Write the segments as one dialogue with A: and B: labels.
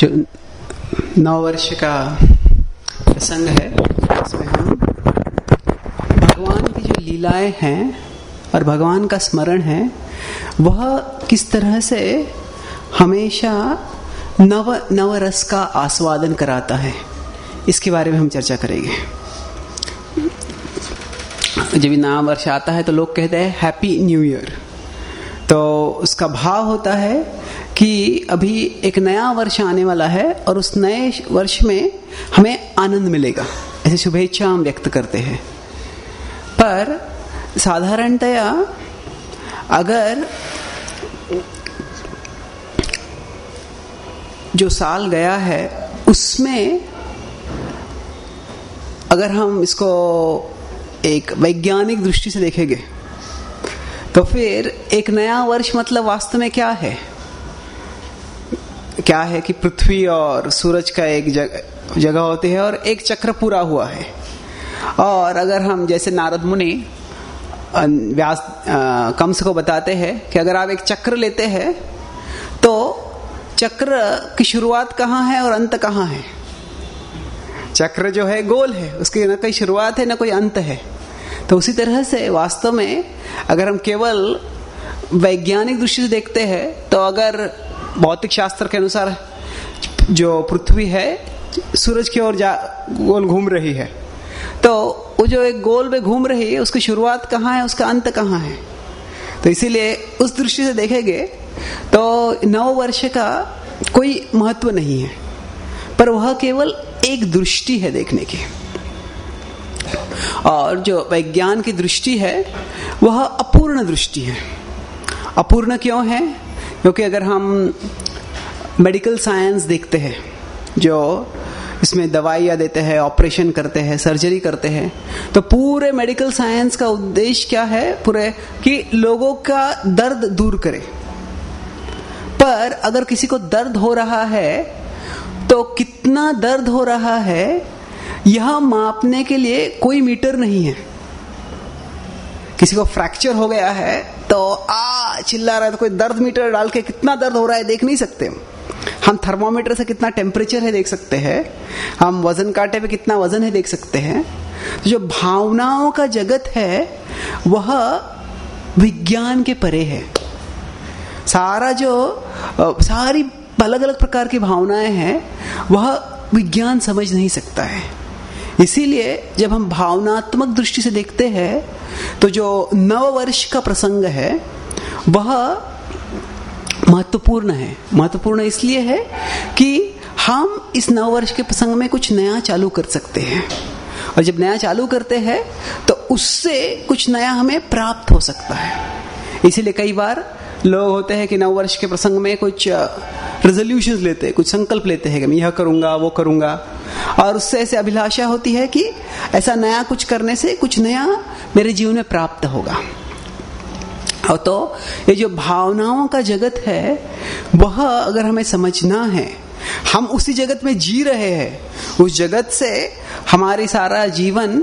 A: जो नववर्ष का प्रसंग है उसमें हम भगवान की जो लीलाएं हैं और भगवान का स्मरण है वह किस तरह से हमेशा नवरस का आस्वादन कराता है, इसके बारे में हम चर्चा करेंगे। जब नया वर्ष आता है तो लोग कहते हैं हैप्पी न्यू ईयर, तो उसका भाव होता है कि अभी एक नया वर्ष आने वाला है और उस नए वर्ष में हमें आनंद मिलेगा, ऐसे शुभेच्छा हम व्यक्त करते हैं। पर साधारणतया अगर जो साल गया है उसमें अगर हम इसको एक वैज्ञानिक दृष्टि से देखेंगे तो फिर एक नया वर्ष मतलब वास्तव में क्या है कि पृथ्वी और सूरज का एक जगह होती है और एक चक्र पूरा हुआ है। और अगर हम जैसे नारद मुनि व्यास कंस को बताते हैं कि अगर आप एक चक्र लेते हैं तो चक्र की शुरुआत कहाँ है और अंत कहाँ है। चक्र जो है गोल है, उसकी न कोई शुरुआत है न कोई अंत है। तो उसी तरह से वास्तव में अगर हम केवल वैज्ञानिक दृष्टि से देखते हैं तो अगर भौतिक शास्त्र के अनुसार जो पृथ्वी है सूरज की ओर गोल घूम रही है, तो वो जो एक गोल में घूम रही है उसकी शुरुआत कहाँ है, उसका अंत कहाँ है। तो इसीलिए उस दृष्टि से देखेंगे तो नव वर्ष का कोई महत्व नहीं है, पर वह केवल एक दृष्टि है देखने की। और जो वैज्ञान की दृष्टि है वह अपूर्ण दृष्टि है। अपूर्ण क्यों है? क्योंकि अगर हम मेडिकल साइंस देखते हैं, जो इसमें दवाइयाँ देते हैं, ऑपरेशन करते हैं, सर्जरी करते हैं, तो पूरे मेडिकल साइंस का उद्देश्य क्या है पूरे कि लोगों का दर्द दूर करे। पर अगर किसी को दर्द हो रहा है तो कितना दर्द हो रहा है यह मापने के लिए कोई मीटर नहीं है। किसी को फ्रैक्चर हो गया है तो चिल्ला रहा है, तो कोई दर्द मीटर डाल के कितना दर्द हो रहा है देख नहीं सकते। हम थर्मोमीटर से कितना टेम्परेचर है देख सकते हैं, हम वजन कांटे पे कितना वजन है देख सकते हैं। तो जो भावनाओं का जगत है वह विज्ञान के परे है। सारी अलग अलग प्रकार की भावनाएं हैं वह विज्ञान समझ नहीं सकता है। इसीलिए जब हम भावनात्मक दृष्टि से देखते हैं तो जो नव वर्ष का प्रसंग है वह महत्वपूर्ण है। महत्वपूर्ण इसलिए है कि हम इस नव वर्ष के प्रसंग में कुछ नया चालू कर सकते हैं, और जब नया चालू करते हैं तो उससे कुछ नया हमें प्राप्त हो सकता है। इसीलिए कई बार लोग होते हैं कि नव वर्ष के प्रसंग में कुछ रेजोल्यूशंस लेते हैं, कुछ संकल्प लेते हैं कि मैं यह करूंगा वो करूंगा, और उससे ऐसे अभिलाषा होती है कि ऐसा नया कुछ करने से कुछ नया मेरे जीवन में प्राप्त होगा। और तो ये जो भावनाओं का जगत है वह अगर हमें समझना है, हम उसी जगत में जी रहे हैं, उस जगत से हमारी सारा जीवन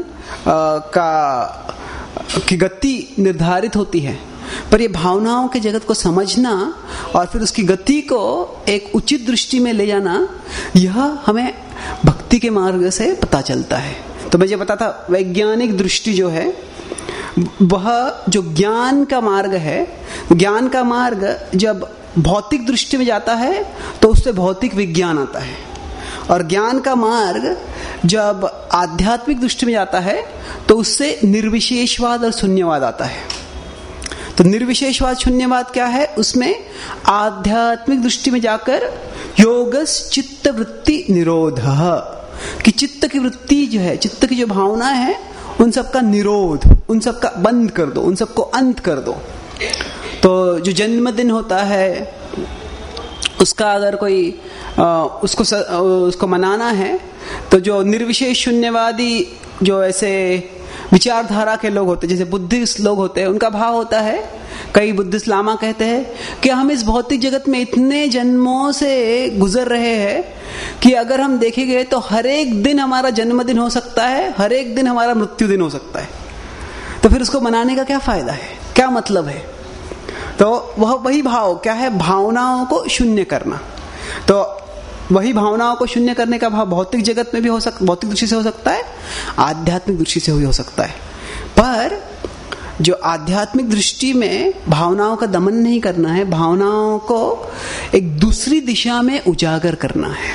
A: की गति निर्धारित होती है। पर ये भावनाओं के जगत को समझना और फिर उसकी गति को एक उचित दृष्टि में ले जाना, यह हमें भक्ति के मार्ग से पता चलता है। तो मुझे पता था वैज्ञानिक दृष्टि जो है वह जो ज्ञान का मार्ग है, ज्ञान का मार्ग जब भौतिक दृष्टि में जाता है तो उससे भौतिक विज्ञान आता है, और ज्ञान का मार्ग जब आध्यात्मिक दृष्टि में जाता है तो उससे निर्विशेषवाद और शून्यवाद आता है। तो निर्विशेषवाद शून्यवाद क्या है? उसमें आध्यात्मिक दृष्टि में जाकर योगस चित्त वृत्ति निरोध, कि चित्त की वृत्ति जो है, चित्त की जो भावना है उन सबका निरोध, उन सबका बंद कर दो, उन सबको अंत कर दो। तो जो जन्मदिन होता है उसका अगर कोई उसको मनाना है तो जो निर्विशेष शून्यवादी जो ऐसे विचारधारा के लोग होते हैं, जैसे बुद्धिस्ट लोग होते हैं, उनका भाव होता है, कई बुद्धिस्ट लामा कहते हैं कि हम इस भौतिक जगत में इतने जन्मों से गुजर रहे हैं कि अगर हम देखेंगे तो हर एक दिन हमारा जन्मदिन हो सकता है, हर एक दिन हमारा मृत्यु दिन हो सकता है। तो फिर उसको मनाने का क्या फायदा है, क्या मतलब है? तो वही भाव क्या है? भावनाओं को शून्य करना। तो वही भावनाओं को शून्य करने का भाव भौतिक जगत में भी हो सकता, भौतिक दृष्टि से हो सकता है, आध्यात्मिक दृष्टि से भी हो सकता है। पर जो आध्यात्मिक दृष्टि में भावनाओं का दमन नहीं करना है, भावनाओं को एक दूसरी दिशा में उजागर करना है।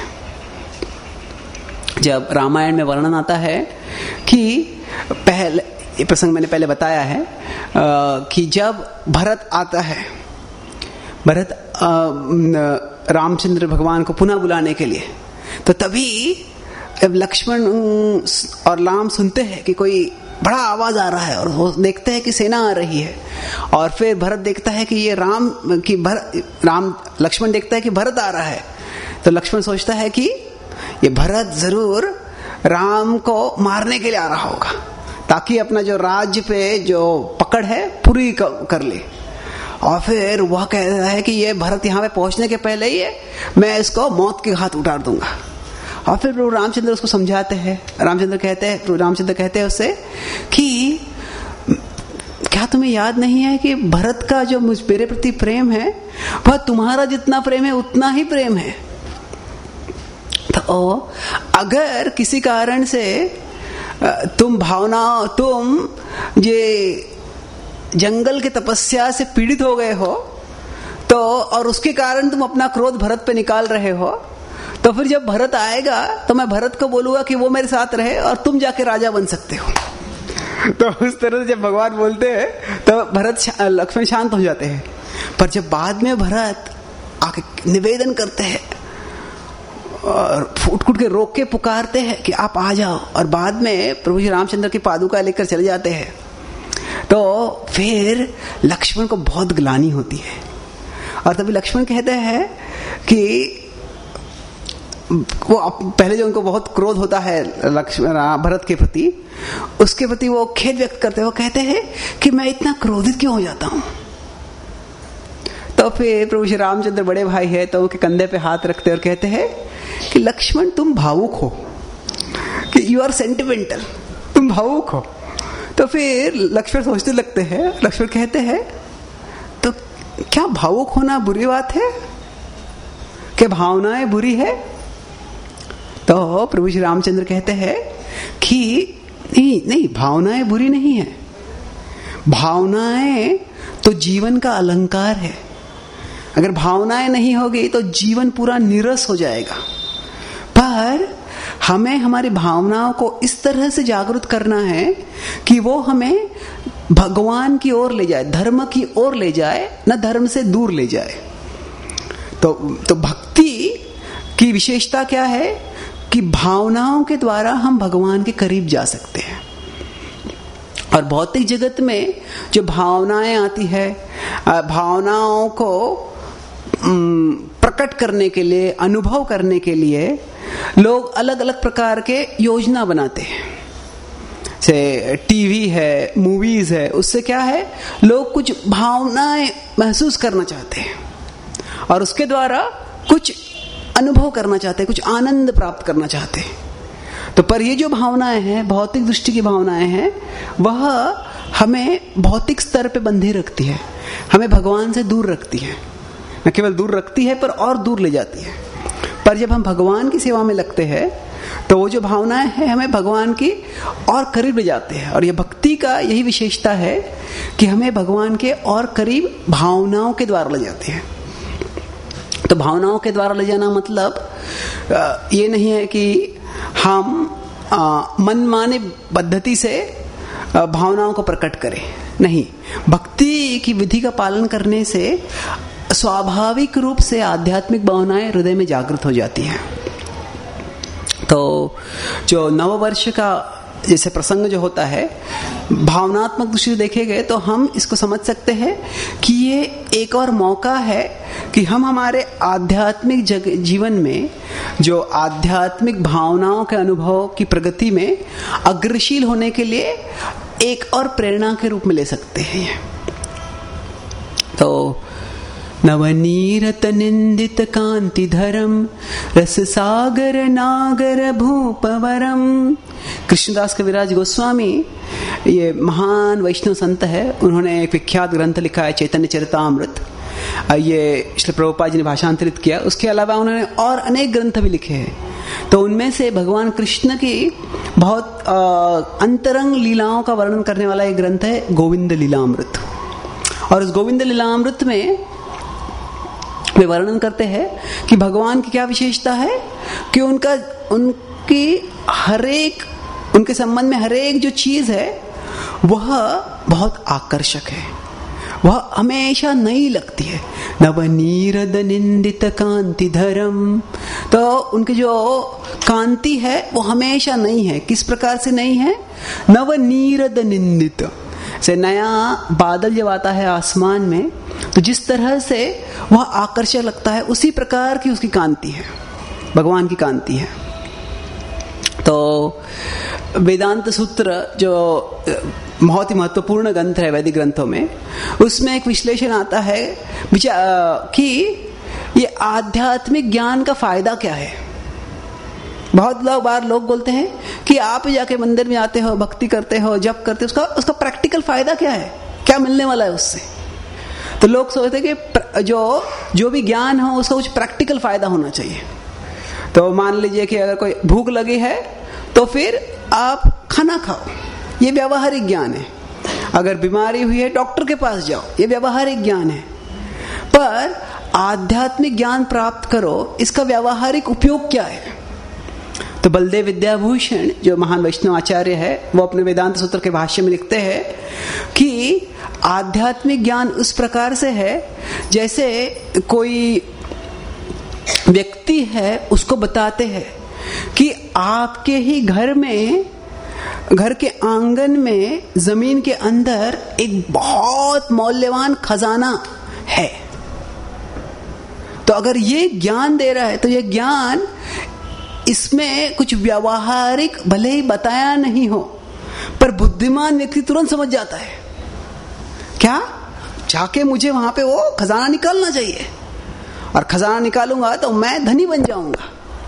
A: जब रामायण में वर्णन आता है कि पहले, ये प्रसंग मैंने पहले बताया है कि जब भरत आता है, भरत रामचंद्र भगवान को पुनः बुलाने के लिए, तो तभी जब लक्ष्मण और राम सुनते हैं कि कोई बड़ा आवाज आ रहा है और वो देखते हैं कि सेना आ रही है, और फिर भरत देखता है कि ये लक्ष्मण देखता है कि भरत आ रहा है, तो लक्ष्मण सोचता है कि ये भरत जरूर राम को मारने के लिए आ रहा होगा, ताकि अपना जो राज्य पे जो पकड़ है पूरी कर ले। और फिर वह कहता है कि ये भरत यहाँ पे पहुंचने के पहले ही मैं इसको मौत के घाट उतार दूंगा। और फिर प्रभु रामचंद्र उसको समझाते हैं। रामचंद्र कहते हैं उससे कि क्या तुम्हें याद नहीं है कि भरत का जो मेरे प्रति प्रेम है वह तुम्हारा जितना प्रेम है उतना ही प्रेम है। तो अगर किसी कारण से तुम ये जंगल के तपस्या से पीड़ित हो गए हो, तो और उसके कारण तुम अपना क्रोध भरत पे निकाल रहे हो, तो फिर जब भरत आएगा तो मैं भरत को बोलूंगा कि वो मेरे साथ रहे और तुम जाके राजा बन सकते हो। तो उस तरह से जब भगवान बोलते हैं तो लक्ष्मण शांत हो जाते हैं। पर जब बाद में भरत आके निवेदन करते हैं और फूट के रोक के पुकारते हैं कि आप आ जाओ, और बाद में प्रभु श्री रामचंद्र की पादुका लेकर चले जाते हैं, तो फिर लक्ष्मण को बहुत ग्लानि होती है। और तभी लक्ष्मण कहते हैं कि वो पहले जो उनको बहुत क्रोध होता है भरत के प्रति, उसके प्रति वो खेद व्यक्त करते हैं। वो कहते हैं कि मैं इतना क्रोधित क्यों हो जाता हूं। तो फिर प्रभु श्री रामचंद्र बड़े भाई है तो उनके कंधे पे हाथ रखते और कहते हैं कि लक्ष्मण तुम भावुक हो, कि यू आर सेंटिमेंटल, तुम भावुक हो। तो फिर लक्ष्मण सोचने लगते हैं, लक्ष्मण कहते हैं तो क्या भावुक होना बुरी बात है, क्या भावनाएं बुरी है? तो प्रभु श्री रामचंद्र कहते हैं कि नहीं, भावनाएं बुरी नहीं है, भावनाएं तो जीवन का अलंकार है। अगर भावनाएं नहीं होगी तो जीवन पूरा नीरस हो जाएगा। पर हमें हमारी भावनाओं को इस तरह से जागरूक करना है कि वो हमें भगवान की ओर ले जाए, धर्म की ओर ले जाए, न धर्म से दूर ले जाए। तो भक्ति की विशेषता क्या है कि भावनाओं के द्वारा हम भगवान के करीब जा सकते हैं। और भौतिक जगत में जो भावनाएं आती है, भावनाओं को प्रकट करने के लिए, अनुभव करने के लिए लोग अलग अलग प्रकार के योजना बनाते हैं। जैसे टीवी है, मूवीज है, उससे क्या है, लोग कुछ भावनाएं महसूस करना चाहते हैं और उसके द्वारा कुछ अनुभव करना चाहते हैं, कुछ आनंद प्राप्त करना चाहते हैं। तो पर ये जो भावनाएं हैं, भौतिक दृष्टि की भावनाएं हैं, वह हमें भौतिक स्तर पे बंधे रखती है, हमें भगवान से दूर रखती है। न केवल दूर रखती है पर और दूर ले जाती है। पर जब हम भगवान की सेवा में लगते हैं तो वो जो भावनाएं हैं हमें भगवान की और करीब ले जाते हैं। और ये भक्ति का यही विशेषता है कि हमें भगवान के और करीब भावनाओं के द्वारा ले जाते हैं। तो भावनाओं के द्वारा ले जाना मतलब ये नहीं है कि हम मनमाने पद्धति से भावनाओं को प्रकट करें। नहीं, भक्ति की विधि का पालन करने से स्वाभाविक रूप से आध्यात्मिक भावनाएं हृदय में जागृत हो जाती हैं। तो जो नववर्ष का जैसे प्रसंग जो होता है, भावनात्मक दृष्टि से देखे गए तो हम इसको समझ सकते हैं कि ये एक और मौका है कि हम हमारे आध्यात्मिक जीवन में जो आध्यात्मिक भावनाओं के अनुभव की प्रगति में अग्रशील होने के लिए एक और प्रेरणा के रूप में ले सकते हैं। तो नवनीरत निंदित कांतिधरम रस सागर नागर भूपवरम। कृष्णदास कविराज गोस्वामी ये महान वैष्णव संत है। उन्होंने एक विख्यात ग्रंथ लिखा है चैतन्य चरितामृत। ये श्री प्रभुपाद जी ने भाषांतरित किया। उसके अलावा उन्होंने और अनेक ग्रंथ भी लिखे हैं। तो उनमें से भगवान कृष्ण की बहुत अंतरंग लीलाओं का वर्णन करने वाला एक ग्रंथ है गोविंद लीलामृत। और उस गोविंद लीलामृत में वे वर्णन करते हैं कि भगवान की क्या विशेषता है कि उनकी उनके संबंध में हर एक जो चीज है वह बहुत आकर्षक है, वह हमेशा नई लगती है। नवनीरद निंदित कांति धरम, तो उनकी जो कांति है वो हमेशा नई है। किस प्रकार से नई है? नवनीरद निंदित से नया बादल जब आता है आसमान में तो जिस तरह से वह आकर्षक लगता है उसी प्रकार की उसकी कांति है, भगवान की कांति है। तो वेदांत सूत्र जो बहुत ही महत्वपूर्ण ग्रंथ है वैदिक ग्रंथों में, उसमें एक विश्लेषण आता है कि ये आध्यात्मिक ज्ञान का फायदा क्या है। बहुत बार लोग बोलते हैं कि आप जाके मंदिर में आते हो, भक्ति करते हो, जप करते हो, उसका प्रैक्टिकल फायदा क्या है, क्या मिलने वाला है उससे। तो लोग सोचते हैं कि जो भी ज्ञान हो उसका कुछ प्रैक्टिकल फायदा होना चाहिए। तो मान लीजिए कि अगर कोई भूख लगी है तो फिर आप खाना खाओ, ये व्यावहारिक ज्ञान है। अगर बीमारी हुई है डॉक्टर के पास जाओ, ये व्यावहारिक ज्ञान है। पर आध्यात्मिक ज्ञान प्राप्त करो, इसका व्यावहारिक उपयोग क्या है? तो बलदेव विद्याभूषण जो महान वैष्णव आचार्य है वो अपने वेदांत सूत्र के भाष्य में लिखते हैं कि आध्यात्मिक ज्ञान उस प्रकार से है जैसे कोई व्यक्ति है, उसको बताते हैं कि आपके ही घर में, घर के आंगन में, जमीन के अंदर एक बहुत मौल्यवान खजाना है। तो अगर ये ज्ञान दे रहा है तो ये ज्ञान, इसमें कुछ व्यावहारिक भले ही बताया नहीं हो पर बुद्धिमान व्यक्ति तुरंत समझ जाता है। क्या? जाके मुझे वहां पे वो खजाना निकालना चाहिए और खजाना निकालूंगा तो मैं धनी बन जाऊंगा।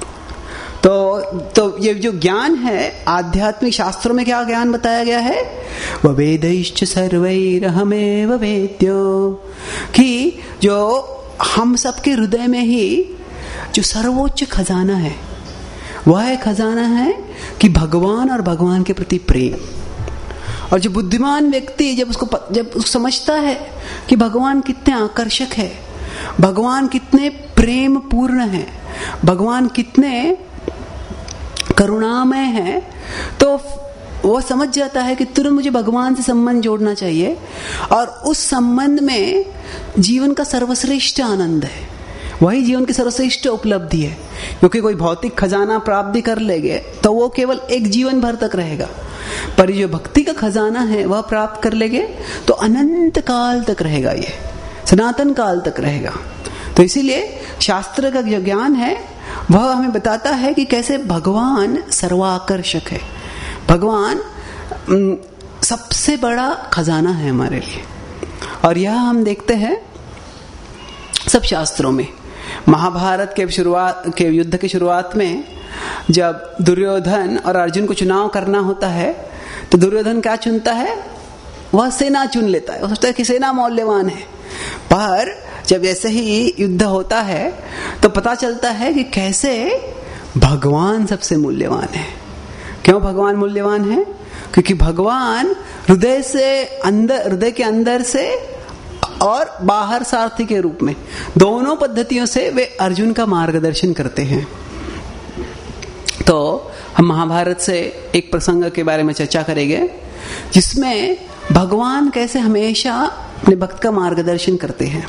A: तो ये जो ज्ञान है आध्यात्मिक शास्त्रों में क्या ज्ञान बताया गया है? वेदैश्च सर्वैरहमेव वेद्यो, कि जो हम सबके हृदय में ही जो सर्वोच्च खजाना है वह खजाना है कि भगवान और भगवान के प्रति प्रेम। और जो बुद्धिमान व्यक्ति जब उसको समझता है कि भगवान कितने आकर्षक है, भगवान कितने प्रेम पूर्ण है, भगवान कितने करुणामय है, तो वो समझ जाता है कि तुरंत मुझे भगवान से संबंध जोड़ना चाहिए और उस संबंध में जीवन का सर्वश्रेष्ठ आनंद है, वही जीवन की सर्वश्रेष्ठ उपलब्धि है। क्योंकि कोई भौतिक खजाना प्राप्ति कर लेंगे तो वो केवल एक जीवन भर तक रहेगा, पर जो भक्ति का खजाना है वह प्राप्त कर लेंगे तो अनंत काल तक रहेगा, ये सनातन काल तक रहेगा। तो इसीलिए शास्त्र का जो ज्ञान है वह हमें बताता है कि कैसे भगवान सर्वाकर्षक है, भगवान सबसे बड़ा खजाना है हमारे लिए। और यह हम देखते हैं सब शास्त्रों में। महाभारत के युद्ध की शुरुआत में जब दुर्योधन और अर्जुन को चुनाव करना होता है तो दुर्योधन क्या चुनता है? वह सेना चुन लेता है, वो सोचता है कि सेना मौल्यवान है। पर जब ऐसे ही युद्ध होता है तो पता चलता है कि कैसे भगवान सबसे मूल्यवान है। क्यों भगवान मूल्यवान है? क्योंकि भगवान हृदय के अंदर से और बाहर सारथी के रूप में दोनों पद्धतियों से वे अर्जुन का मार्गदर्शन करते हैं। तो हम महाभारत से एक प्रसंग के बारे में चर्चा करेंगे जिसमें भगवान कैसे हमेशा अपने भक्त का मार्गदर्शन करते हैं।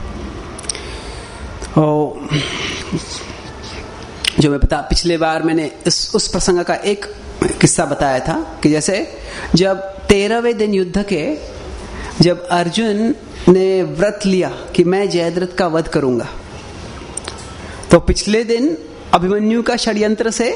A: जो मैं पिछले बार मैंने उस प्रसंग का एक किस्सा बताया था कि जैसे जब 13वें दिन युद्ध के जब अर्जुन ने व्रत लिया कि मैं जयद्रथ का वध करूंगा, तो पिछले दिन अभिमन्यु का षड्यंत्र से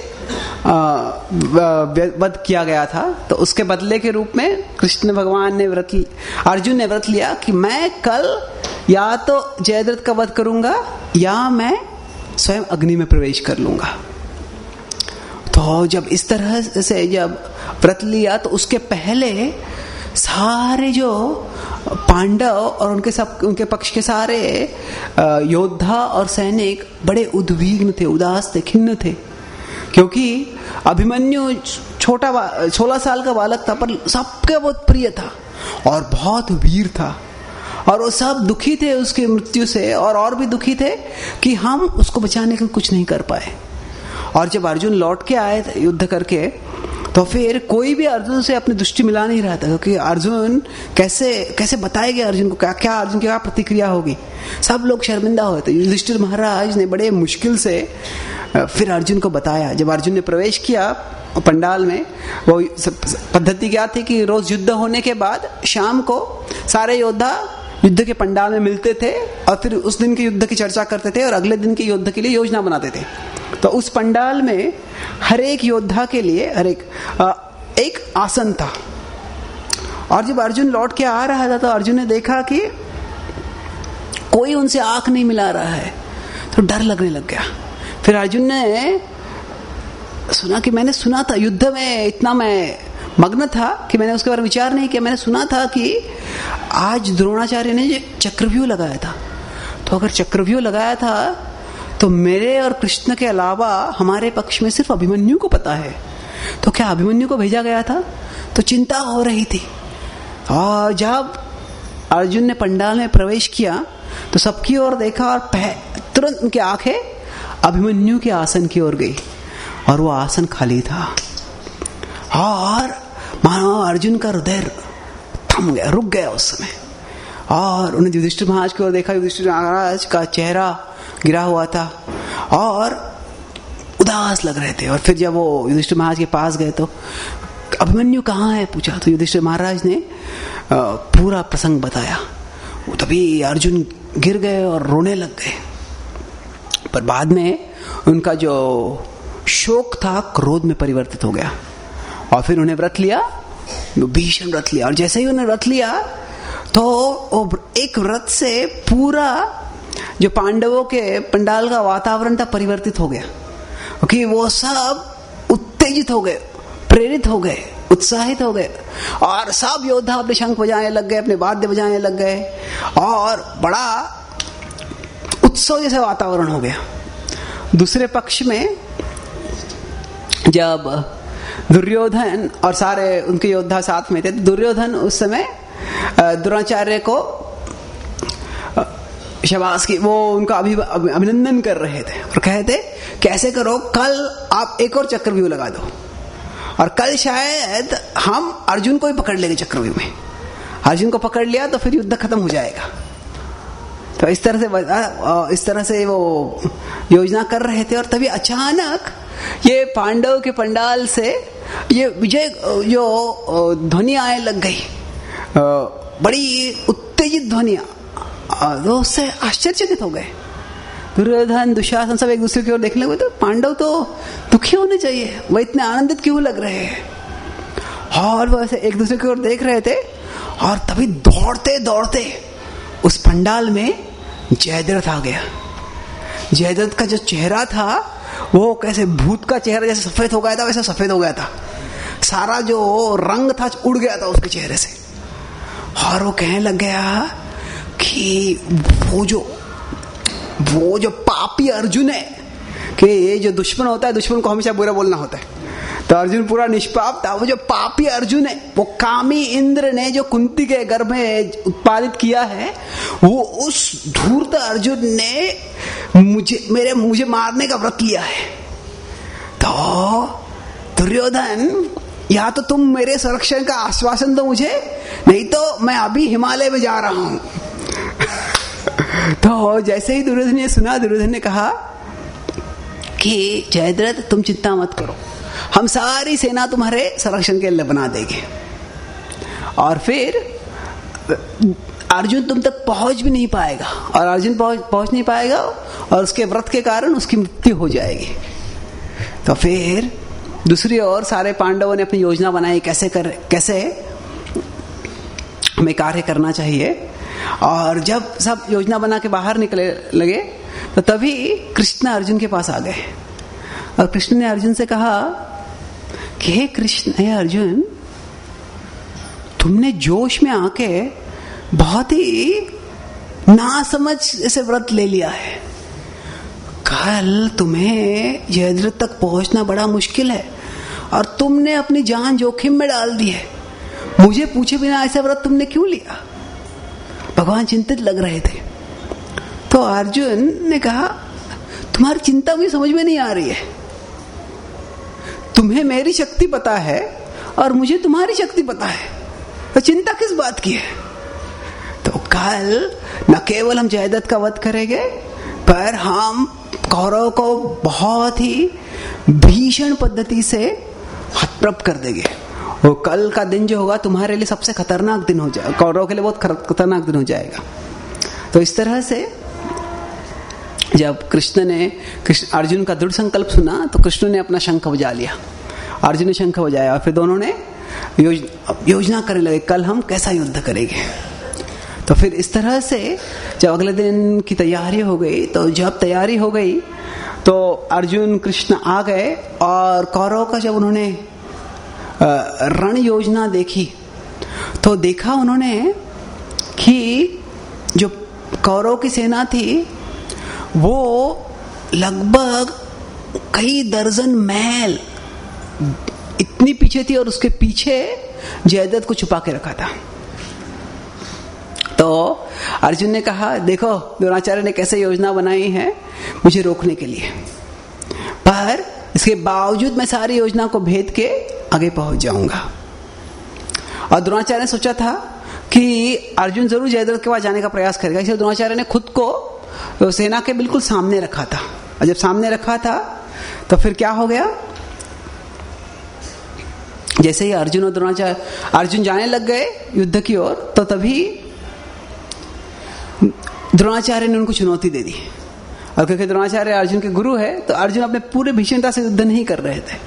A: वध किया गया था। तो उसके बदले के रूप में कृष्ण भगवान ने अर्जुन ने व्रत लिया कि मैं कल या तो जयद्रथ का वध करूंगा या मैं स्वयं अग्नि में प्रवेश कर लूंगा। तो जब इस तरह से जब व्रत लिया तो उसके पहले सारे जो पांडव और उनके पक्ष के सारे योद्धा और सैनिक बड़े उद्विग्न थे, उदास थे, खिन्न थे, क्योंकि अभिमन्यु 16 साल का बालक था, पर सबके बहुत प्रिय था और बहुत वीर था, और वो सब दुखी थे उसकी मृत्यु से, और भी दुखी थे कि हम उसको बचाने के कुछ नहीं कर पाए। और जब अर्जुन लौट के आए युद्ध करके, तो फिर कोई भी अर्जुन से अपनी दृष्टि मिला नहीं रहा था, क्योंकि अर्जुन कैसे बताएगा अर्जुन को, क्या अर्जुन की क्या प्रतिक्रिया होगी। सब लोग शर्मिंदा हुए थे। युधिष्ठिर महाराज ने बड़े मुश्किल से फिर अर्जुन को बताया। जब अर्जुन ने प्रवेश किया पंडाल में, वो पद्धति क्या थी कि रोज युद्ध होने के बाद शाम को सारे योद्धा युद्ध के पंडाल में मिलते थे और फिर उस दिन के युद्ध की चर्चा करते थे और अगले दिन के युद्ध के लिए योजना बनाते थे। तो उस पंडाल में हर एक योद्धा के लिए एक आसन था। और जब अर्जुन लौट के आ रहा था तो अर्जुन ने देखा कि कोई उनसे आंख नहीं मिला रहा है, तो डर लगने लग गया। फिर अर्जुन ने सुना कि मैंने सुना था, युद्ध में इतना मैं मग्न था कि मैंने उसके बारे में विचार नहीं किया। मैंने सुना था कि आज द्रोणाचार्य ने चक्रव्यूह लगाया था, तो अगर चक्रव्यूह लगाया था तो मेरे और कृष्ण के अलावा हमारे पक्ष में सिर्फ अभिमन्यु को पता है, तो क्या अभिमन्यु को भेजा गया था? तो चिंता हो रही थी। और जब अर्जुन ने पंडाल में प्रवेश किया तो सबकी ओर देखा और तुरंत उनकी आंखें अभिमन्यु के आसन की ओर गई, और वो आसन खाली था। और मानो अर्जुन का हृदय थम गया, रुक गया उस समय। और उन्हें युधिष्ठिर महाराज की ओर देखा। युधिष्ठिर महाराज का चेहरा गिरा हुआ था और उदास लग रहे थे। और फिर जब वो युधिष्ठिर महाराज के पास गए तो अभिमन्यु कहाँ है पूछा, तो युधिष्ठिर महाराज ने पूरा प्रसंग बताया। वो तभी अर्जुन गिर गए और रोने लग गए। पर बाद में उनका जो शोक था क्रोध में परिवर्तित हो गया, और फिर उन्हें व्रत लिया, भीषण व्रत लिया। और जैसे ही उन्हें व्रत लिया तो एक व्रत से पूरा जो पांडवों के पंडाल का वातावरण था परिवर्तित हो गया, क्योंकि वो सब उत्तेजित हो गए, प्रेरित हो गए, उत्साहित हो गए, और सब योद्धा अपने शंख बजाने लग गए, अपने वाद्य बजाने लग गए, और बड़ा उत्सव जैसा वातावरण हो गया। दूसरे पक्ष में जब दुर्योधन और सारे उनके योद्धा साथ में थे, दुर्योधन उस समय द्रोणाचार्य को शाबाश की वो उनका अभिनंदन कर रहे थे और कहते कैसे करो, कल आप एक और चक्रव्यूह लगा दो, और कल शायद हम अर्जुन को ही पकड़ लेंगे चक्रव्यूह में। अर्जुन को पकड़ लिया तो फिर युद्ध खत्म हो जाएगा। तो इस तरह से वो योजना कर रहे थे। और तभी अचानक ये पांडव के पंडाल से ये विजय जो ध्वनि आने लग गई, बड़ी उत्तेजित ध्वनियां, तो उससे आश्चर्यचकित हो गए। दुर्योधन, दुशासन सब एक दूसरे की ओर देखने लगे, तो पांडव तो दुखी होने चाहिए, वह इतने आनंदित क्यों लग रहे हैं। और वो ऐसे एक दूसरे की ओर देख रहे थे, और तभी दौड़ते दौड़ते उस पंडाल में जयद्रथ आ गया। जयद्रथ का जो चेहरा था वो कैसे भूत का चेहरा जैसे सफेद हो गया था, वैसा सफेद हो गया था। सारा जो रंग था उड़ गया था उसके चेहरे से। और वो कहने लग गया कि वो जो पापी अर्जुन है, कि ये जो दुश्मन होता है, दुश्मन को हमेशा बुरा बोलना होता है, तो अर्जुन पूरा निष्पाप था। वो जो पापी अर्जुन है, वो कामी इंद्र ने जो कुंती के गर्भ में उत्पादित किया है, वो उस धूर्त अर्जुन ने मुझे मारने का व्रत लिया है। तो दुर्योधन, या तो तुम मेरे संरक्षण का आश्वासन दो मुझे, नहीं तो मैं अभी हिमालय में जा रहा हूं। तो जैसे ही दुर्योधन ने सुना, दुर्योधन ने कहा कि जयद्रथ तुम चिंता मत करो, हम सारी सेना तुम्हारे संरक्षण के लिए बना देंगे, और फिर अर्जुन तुम तक पहुंच भी नहीं पाएगा, और अर्जुन पहुंच नहीं पाएगा, और उसके व्रत के कारण उसकी मृत्यु हो जाएगी। तो फिर दूसरी ओर सारे पांडवों ने अपनी योजना बनाई, कैसे हमें कार्य करना चाहिए। और जब सब योजना बना के बाहर निकले लगे, तो तभी कृष्ण अर्जुन के पास आ गए, और कृष्ण ने अर्जुन से कहा कि हे कृष्ण, हे अर्जुन, तुमने जोश में आके बहुत ही नासमझ ऐसे व्रत ले लिया है। कल तुम्हें जयद्रथ तक पहुंचना बड़ा मुश्किल है और तुमने अपनी जान जोखिम में डाल दी है। मुझे पूछे बिना ऐसा व्रत तुमने क्यों लिया? भगवान चिंतित लग रहे थे। तो अर्जुन ने कहा, तुम्हारी चिंता मुझे समझ में नहीं आ रही है। तुम्हें मेरी शक्ति पता है और मुझे तुम्हारी शक्ति पता है, तो चिंता किस बात की है? तो कल न केवल हम जयद्रथ का वध करेंगे, पर हम कौरव को बहुत ही भीषण पद्धति से हतप्रभ कर देंगे। वो कल का दिन जो होगा तुम्हारे लिए सबसे खतरनाक दिन हो जाएगा, कौरव के लिए बहुत खतरनाक दिन हो जाएगा। तो इस तरह से जब अर्जुन का दृढ़ संकल्प सुना तो कृष्ण ने अपना शंख बजा लिया, अर्जुन ने शंख बजाया और फिर दोनों ने योजना करने लगे, कल हम कैसा युद्ध करेंगे। तो फिर इस तरह से जब अगले दिन की तैयारी हो गई, तो जब तैयारी हो गई तो अर्जुन कृष्ण आ गए और कौरव का जब उन्होंने रण योजना देखी तो देखा उन्होंने कि जो कौरव की सेना थी वो लगभग कई दर्जन मैल इतनी पीछे थी और उसके पीछे जयद्रथ को छुपा के रखा था। तो अर्जुन ने कहा, देखो द्रोणाचार्य ने कैसे योजना बनाई है मुझे रोकने के लिए, पर इसके बावजूद मैं सारी योजना को भेद के आगे पहुंच जाऊंगा। और द्रोणाचार्य ने सोचा था कि अर्जुन जरूर जयद्रथ के पास जाने का प्रयास करेगा, इसलिए द्रोणाचार्य ने खुद को सेना के बिल्कुल सामने रखा था। और जब सामने रखा था तो फिर क्या हो गया, जैसे ही अर्जुन जाने लग गए युद्ध की ओर, तो तभी द्रोणाचार्य ने उनको चुनौती दे दी। और क्योंकि द्रोणाचार्य अर्जुन के गुरु है तो अर्जुन अपने पूरे भीषणता से युद्ध नहीं कर रहे थे,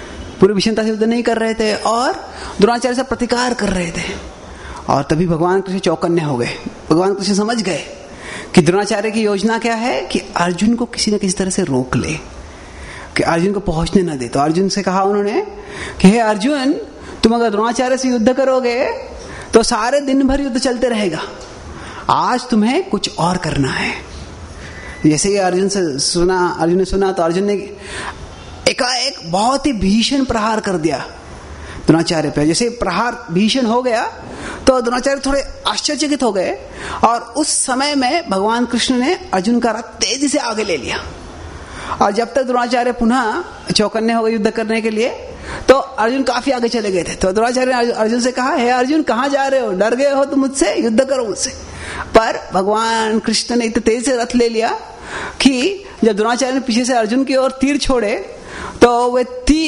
A: और द्रोणाचार्य से प्रतिकार कर रहे थे। और तभी भगवान कृष्ण चौकन्ने हो गए। भगवान कृष्ण समझ गए कि द्रोणाचार्य की योजना क्या है कि अर्जुन को किसी न किसी तरह से रोक ले, कि अर्जुन को पहुंचने न दे। तो अर्जुन से कहा उन्होंने कि हे अर्जुन, तुम अगर द्रोणाचार्य से युद्ध करोगे तो सारे दिन भर युद्ध चलते रहेगा, आज तुम्हें कुछ और करना है। जैसे ही अर्जुन ने सुना तो अर्जुन ने एकाएक बहुत ही भीषण प्रहार कर दिया द्रोणाचार्य पे। जैसे प्रहार भीषण हो गया तो द्रोणाचार्य थोड़े आश्चर्यचकित हो गए, और उस समय में भगवान कृष्ण ने अर्जुन का रथ तेजी से आगे ले लिया। और जब तक द्रोणाचार्य पुनः चौकन्ने हो गए युद्ध करने के लिए, तो अर्जुन काफी आगे चले गए थे। तो द्रोणाचार्य ने अर्जुन से कहा, हे अर्जुन, कहाँ जा रहे हो? डर गए हो तुम मुझसे? युद्ध करो मुझसे। पर भगवान कृष्ण ने इतने तेजी से रथ ले लिया कि जब द्रोणाचार्य ने पीछे से अर्जुन की ओर तीर छोड़े तो वे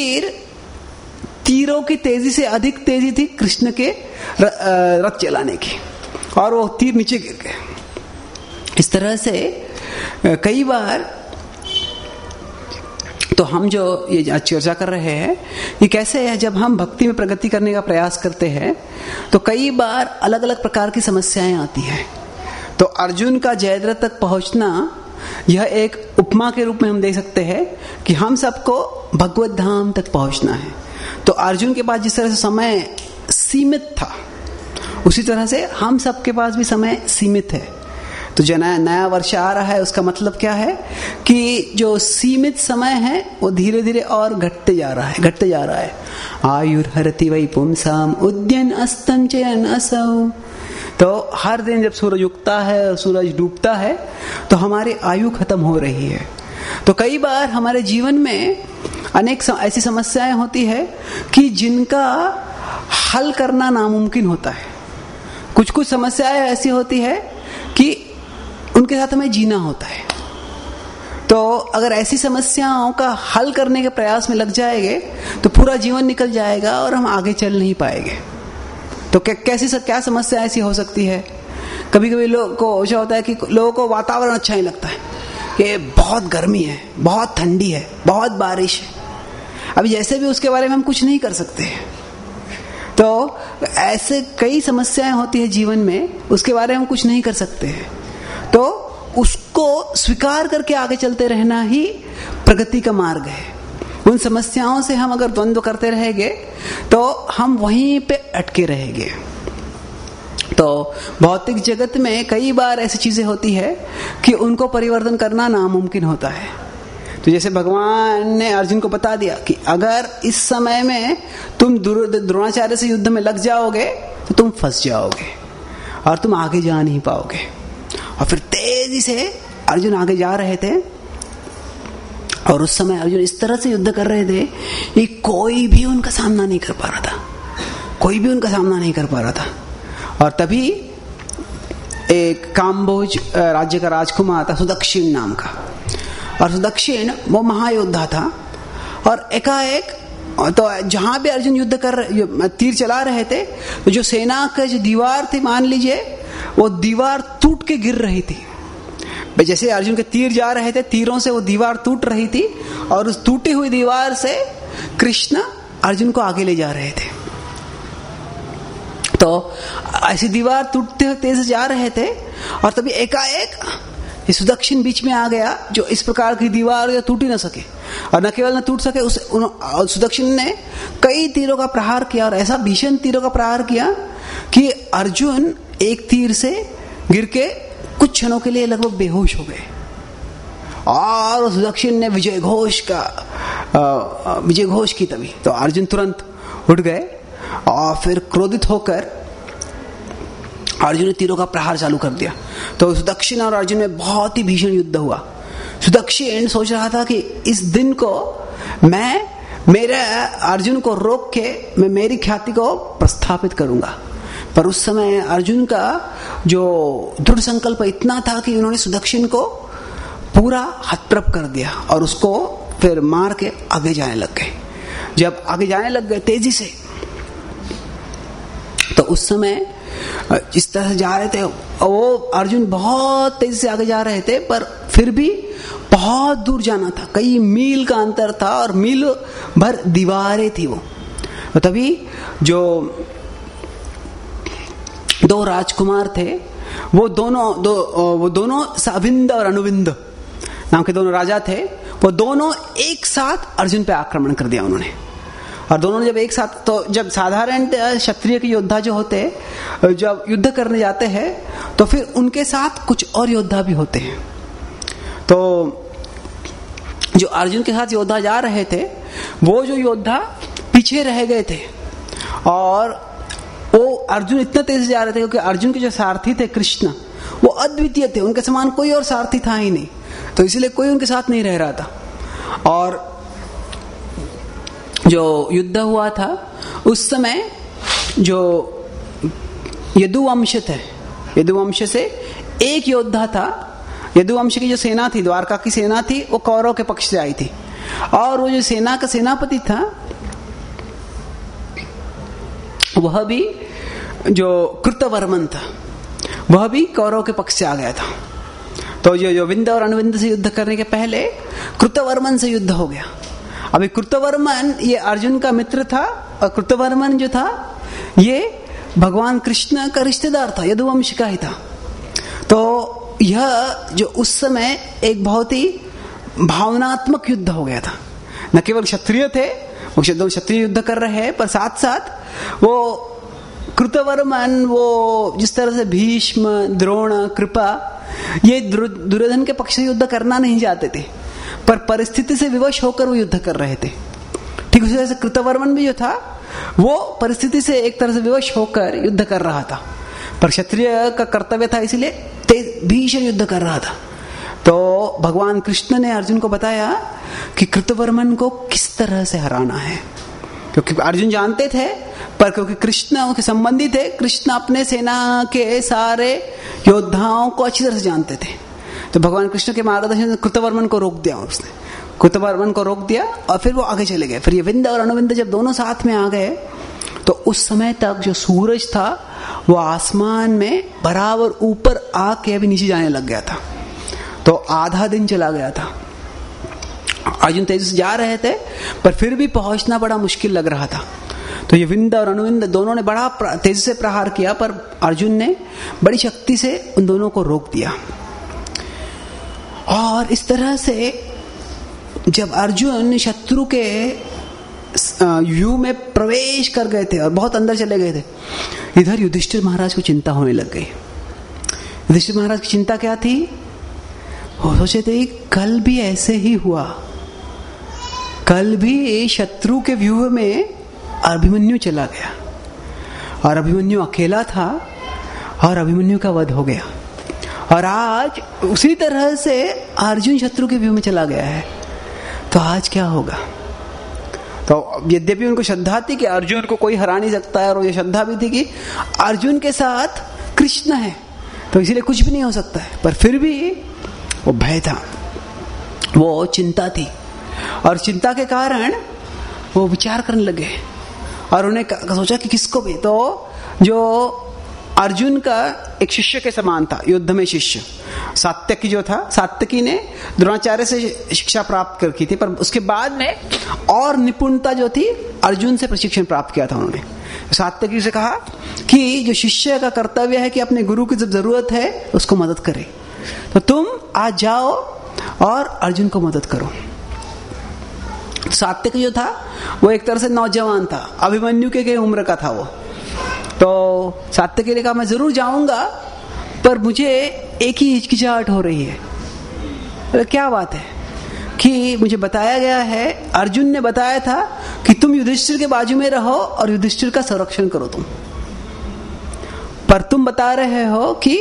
A: तीरों की तेजी से अधिक तेजी थी कृष्ण के रथ चलाने की, और वो तीर नीचे गिर गए। इस तरह से कई बार तो हम जो ये चर्चा कर रहे हैं ये कैसे है, जब हम भक्ति में प्रगति करने का प्रयास करते हैं तो कई बार अलग अलग प्रकार की समस्याएं आती हैं। तो अर्जुन का जयद्रथ तक पहुंचना यह एक उपमा के रूप में हम देख सकते हैं कि हम सबको भगवत धाम तक पहुंचना है। तो अर्जुन के पास जिस तरह से समय सीमित था, उसी तरह से हम सबके पास भी समय सीमित है। तो जो नया वर्ष आ रहा है उसका मतलब क्या है कि जो सीमित समय है वो धीरे धीरे और घटते जा रहा है। आयुर्हरति वै पुंसाम उद्यन अस्तम चयन असौ। तो हर दिन जब सूरज उगता है और सूरज डूबता है तो हमारी आयु खत्म हो रही है। तो कई बार हमारे जीवन में अनेक ऐसी समस्याएं होती है कि जिनका हल करना नामुमकिन होता है। कुछ समस्याएं ऐसी होती है कि उनके साथ हमें जीना होता है। तो अगर ऐसी समस्याओं का हल करने के प्रयास में लग जाएंगे तो पूरा जीवन निकल जाएगा और हम आगे चल नहीं पाएंगे। तो क्या समस्या ऐसी हो सकती है? कभी कभी लोगों को ऐसा होता है कि लोगों को वातावरण अच्छा नहीं लगता है, कि बहुत गर्मी है, बहुत ठंडी है, बहुत बारिश है। अभी जैसे भी उसके बारे में हम कुछ नहीं कर सकते। तो ऐसे कई समस्याएं होती है जीवन में, उसके बारे में हम कुछ नहीं कर सकते हैं। तो उसको स्वीकार करके आगे चलते रहना ही प्रगति का मार्ग है। उन समस्याओं से हम अगर द्वंद्व करते रहेंगे तो हम वहीं पे अटके रहेंगे। तो भौतिक जगत में कई बार ऐसी चीजें होती है कि उनको परिवर्तन करना नामुमकिन होता है। तो जैसे भगवान ने अर्जुन को बता दिया कि अगर इस समय में तुम द्रोणाचार्य से युद्ध में लग जाओगे तो तुम फंस जाओगे और तुम आगे जा नहीं पाओगे। और फिर तेजी से अर्जुन आगे जा रहे थे और उस समय अर्जुन इस तरह से युद्ध कर रहे थे कि कोई भी उनका सामना नहीं कर पा रहा था, कोई भी उनका सामना नहीं कर पा रहा था। और तभी एक काम्बोज राज्य का राजकुमार था सुदक्षिण नाम का, और सुदक्षिण वो महायोद्धा था। और एकाएक तो जहां भी अर्जुन युद्ध कर तीर चला रहे थे तो जो सेना का जो दीवार थी, मान लीजिए वो दीवार टूट के गिर रही थी। जैसे अर्जुन के तीर जा रहे थे, तीरों से वो दीवार टूट रही थी और उस टूटी हुई दीवार से कृष्ण अर्जुन को आगे ले जा रहे थे। तो ऐसी दीवार टूटते हुए तेज जा रहे थे और तभी एकाएक ये सुदक्षिण बीच में आ गया, जो इस प्रकार की दीवार जो टूट ही न सके। और न केवल न टूट सके, सुदक्षिण ने कई तीरों का प्रहार किया और ऐसा भीषण तीरों का प्रहार किया कि अर्जुन एक तीर से गिर के कुछ क्षणों के लिए लगभग बेहोश हो गए। और सुदक्षिण ने विजय घोष की तभी तो अर्जुन तुरंत उठ गए और फिर क्रोधित होकर अर्जुन ने तीरों का प्रहार चालू कर दिया। तो सुदक्षिण और अर्जुन में बहुत ही भीषण युद्ध हुआ। सुदक्षिण सोच रहा था कि इस दिन को मैं मेरे अर्जुन को रोक के मैं मेरी ख्याति को प्रस्थापित करूंगा, पर उस समय अर्जुन का जो दृढ़ संकल्प इतना था कि उन्होंने सुदक्षिण को पूरा हतप्रभ कर दिया और उसको फिर मार के आगे जाने लग गए। जब आगे जाने लग गए तेजी से, तो उस समय जिस तरह से जा रहे थे वो अर्जुन बहुत तेजी से आगे जा रहे थे, पर फिर भी बहुत दूर जाना था, कई मील का अंतर था और मील भर दीवारें थी वो। तो तभी जो दो राजकुमार थे वो दोनों अविंद और अनुविंद नाम के दोनों राजा थे, वो दोनों एक साथ अर्जुन पे आक्रमण कर दिया उन्होंने। और दोनों ने जब एक साथ, तो जब साधारण क्षत्रिय के योद्धा जो होते जब युद्ध करने जाते हैं तो फिर उनके साथ कुछ और योद्धा भी होते हैं। तो जो अर्जुन के साथ योद्धा जा रहे थे वो जो योद्धा पीछे रह गए थे और वो अर्जुन इतना तेज जा रहे थे क्योंकि अर्जुन के जो सारथी थे कृष्ण वो अद्वितीय थे, उनके समान कोई और सारथी था ही नहीं, तो इसलिए कोई उनके साथ नहीं रह रहा था। और जो युद्ध हुआ था उस समय जो यदुवंश थे, यदुवंश से एक योद्धा था। यदुवंश की जो सेना थी, द्वारका की सेना थी, वो कौरव के पक्ष से आई थी और वो जो सेना का सेनापति था वह भी जो कृतवर्मन था वह भी कौरव के पक्ष से आ गया था। तो जो विंद और अनुविंद से युद्ध करने के पहले कृतवर्मन से युद्ध हो गया। अभी कृतवर्मन ये अर्जुन का मित्र था और कृतवर्मन जो था ये भगवान कृष्ण का रिश्तेदार था, यदुवंश का ही था। तो यह जो उस समय एक बहुत ही भावनात्मक युद्ध हो गया था। न केवल क्षत्रिय थे, वो क्षत्रिय युद्ध कर रहे हैं, पर साथ साथ वो कृतवर्मन वो जिस तरह से भीष्म, द्रोण, कृपा ये दुर्योधन के पक्ष से युद्ध करना नहीं चाहते थे, पर परिस्थिति से विवश होकर वो युद्ध कर रहे थे। ठीक उसी तरह से कृतवर्मन भी जो था वो परिस्थिति से एक तरह से विवश होकर युद्ध कर रहा था, पर क्षत्रिय का कर्तव्य था इसलिए भीषण युद्ध कर रहा था। तो भगवान कृष्ण ने अर्जुन को बताया कि कृतवर्मन को किस तरह से हराना है, क्योंकि अर्जुन जानते थे, पर क्योंकि कृष्ण उनके संबंधी थे, कृष्ण अपने सेना के सारे योद्धाओं को अच्छी तरह से जानते थे। तो भगवान कृष्ण के मार्गदर्शन से कृतवर्मन को रोक दिया, उसने कृतवर्मन को रोक दिया और फिर वो आगे चले गए। फिर ये विंद और अनुविंद जब दोनों साथ में आ गए तो उस समय तक जो सूरज था वो आसमान में बराबर ऊपर आके अभी नीचे जाने लग गया था। तो आधा दिन चला गया था। अर्जुन तेजी से जा रहे थे पर फिर भी पहुंचना बड़ा मुश्किल लग रहा था। तो ये विंद और अनुविंद दोनों ने बड़ा तेजी से प्रहार किया, पर अर्जुन ने बड़ी शक्ति से उन दोनों को रोक दिया। और इस तरह से जब अर्जुन शत्रु के व्यूह में प्रवेश कर गए थे और बहुत अंदर चले गए थे, इधर युधिष्ठिर महाराज को चिंता होने लग गई। युधिष्ठिर महाराज की चिंता क्या थी? वो सोचे थे कल भी ऐसे ही हुआ, कल भी शत्रु के व्यूह में अभिमन्यु चला गया और अभिमन्यु अकेला था और अभिमन्यु का वध हो गया, और आज उसी तरह से अर्जुन शत्रु के व्यूह में चला गया है, तो आज क्या होगा? तो यद्यपि उनको श्रद्धा थी कि अर्जुन को कोई हरा नहीं सकता है, और ये श्रद्धा भी थी कि अर्जुन के साथ कृष्ण है, तो इसीलिए कुछ भी नहीं हो सकता है, पर फिर भी वो भय था, वो चिंता थी, और चिंता के कारण वो विचार करने लगे और उन्हें सोचा कि किसको भी, तो जो अर्जुन का एक शिष्य के समान था, युद्ध में शिष्य सात्यकी जो था, सात्यकी ने द्रोणाचार्य से शिक्षा प्राप्त की थी, पर उसके बाद में और निपुणता जो थी अर्जुन से प्रशिक्षण प्राप्त किया था उन्होंने। सात्यकी से कहा कि जो शिष्य का कर्तव्य है कि अपने गुरु की जब जरूरत है उसको मदद करे, तो तुम आज जाओ और अर्जुन को मदद करो। सात्यकी जो था वो एक तरह से नौजवान था, अभिमन्यु के उम्र का था वो, तो सात्यकी ने कहा मैं जरूर जाऊंगा, पर मुझे एक ही हिचकिचाहट हो रही है। तो क्या बात है? कि मुझे बताया गया है, अर्जुन ने बताया था कि तुम युधिष्ठिर के बाजू में रहो और युधिष्ठिर का संरक्षण करो तुम, पर तुम बता रहे हो कि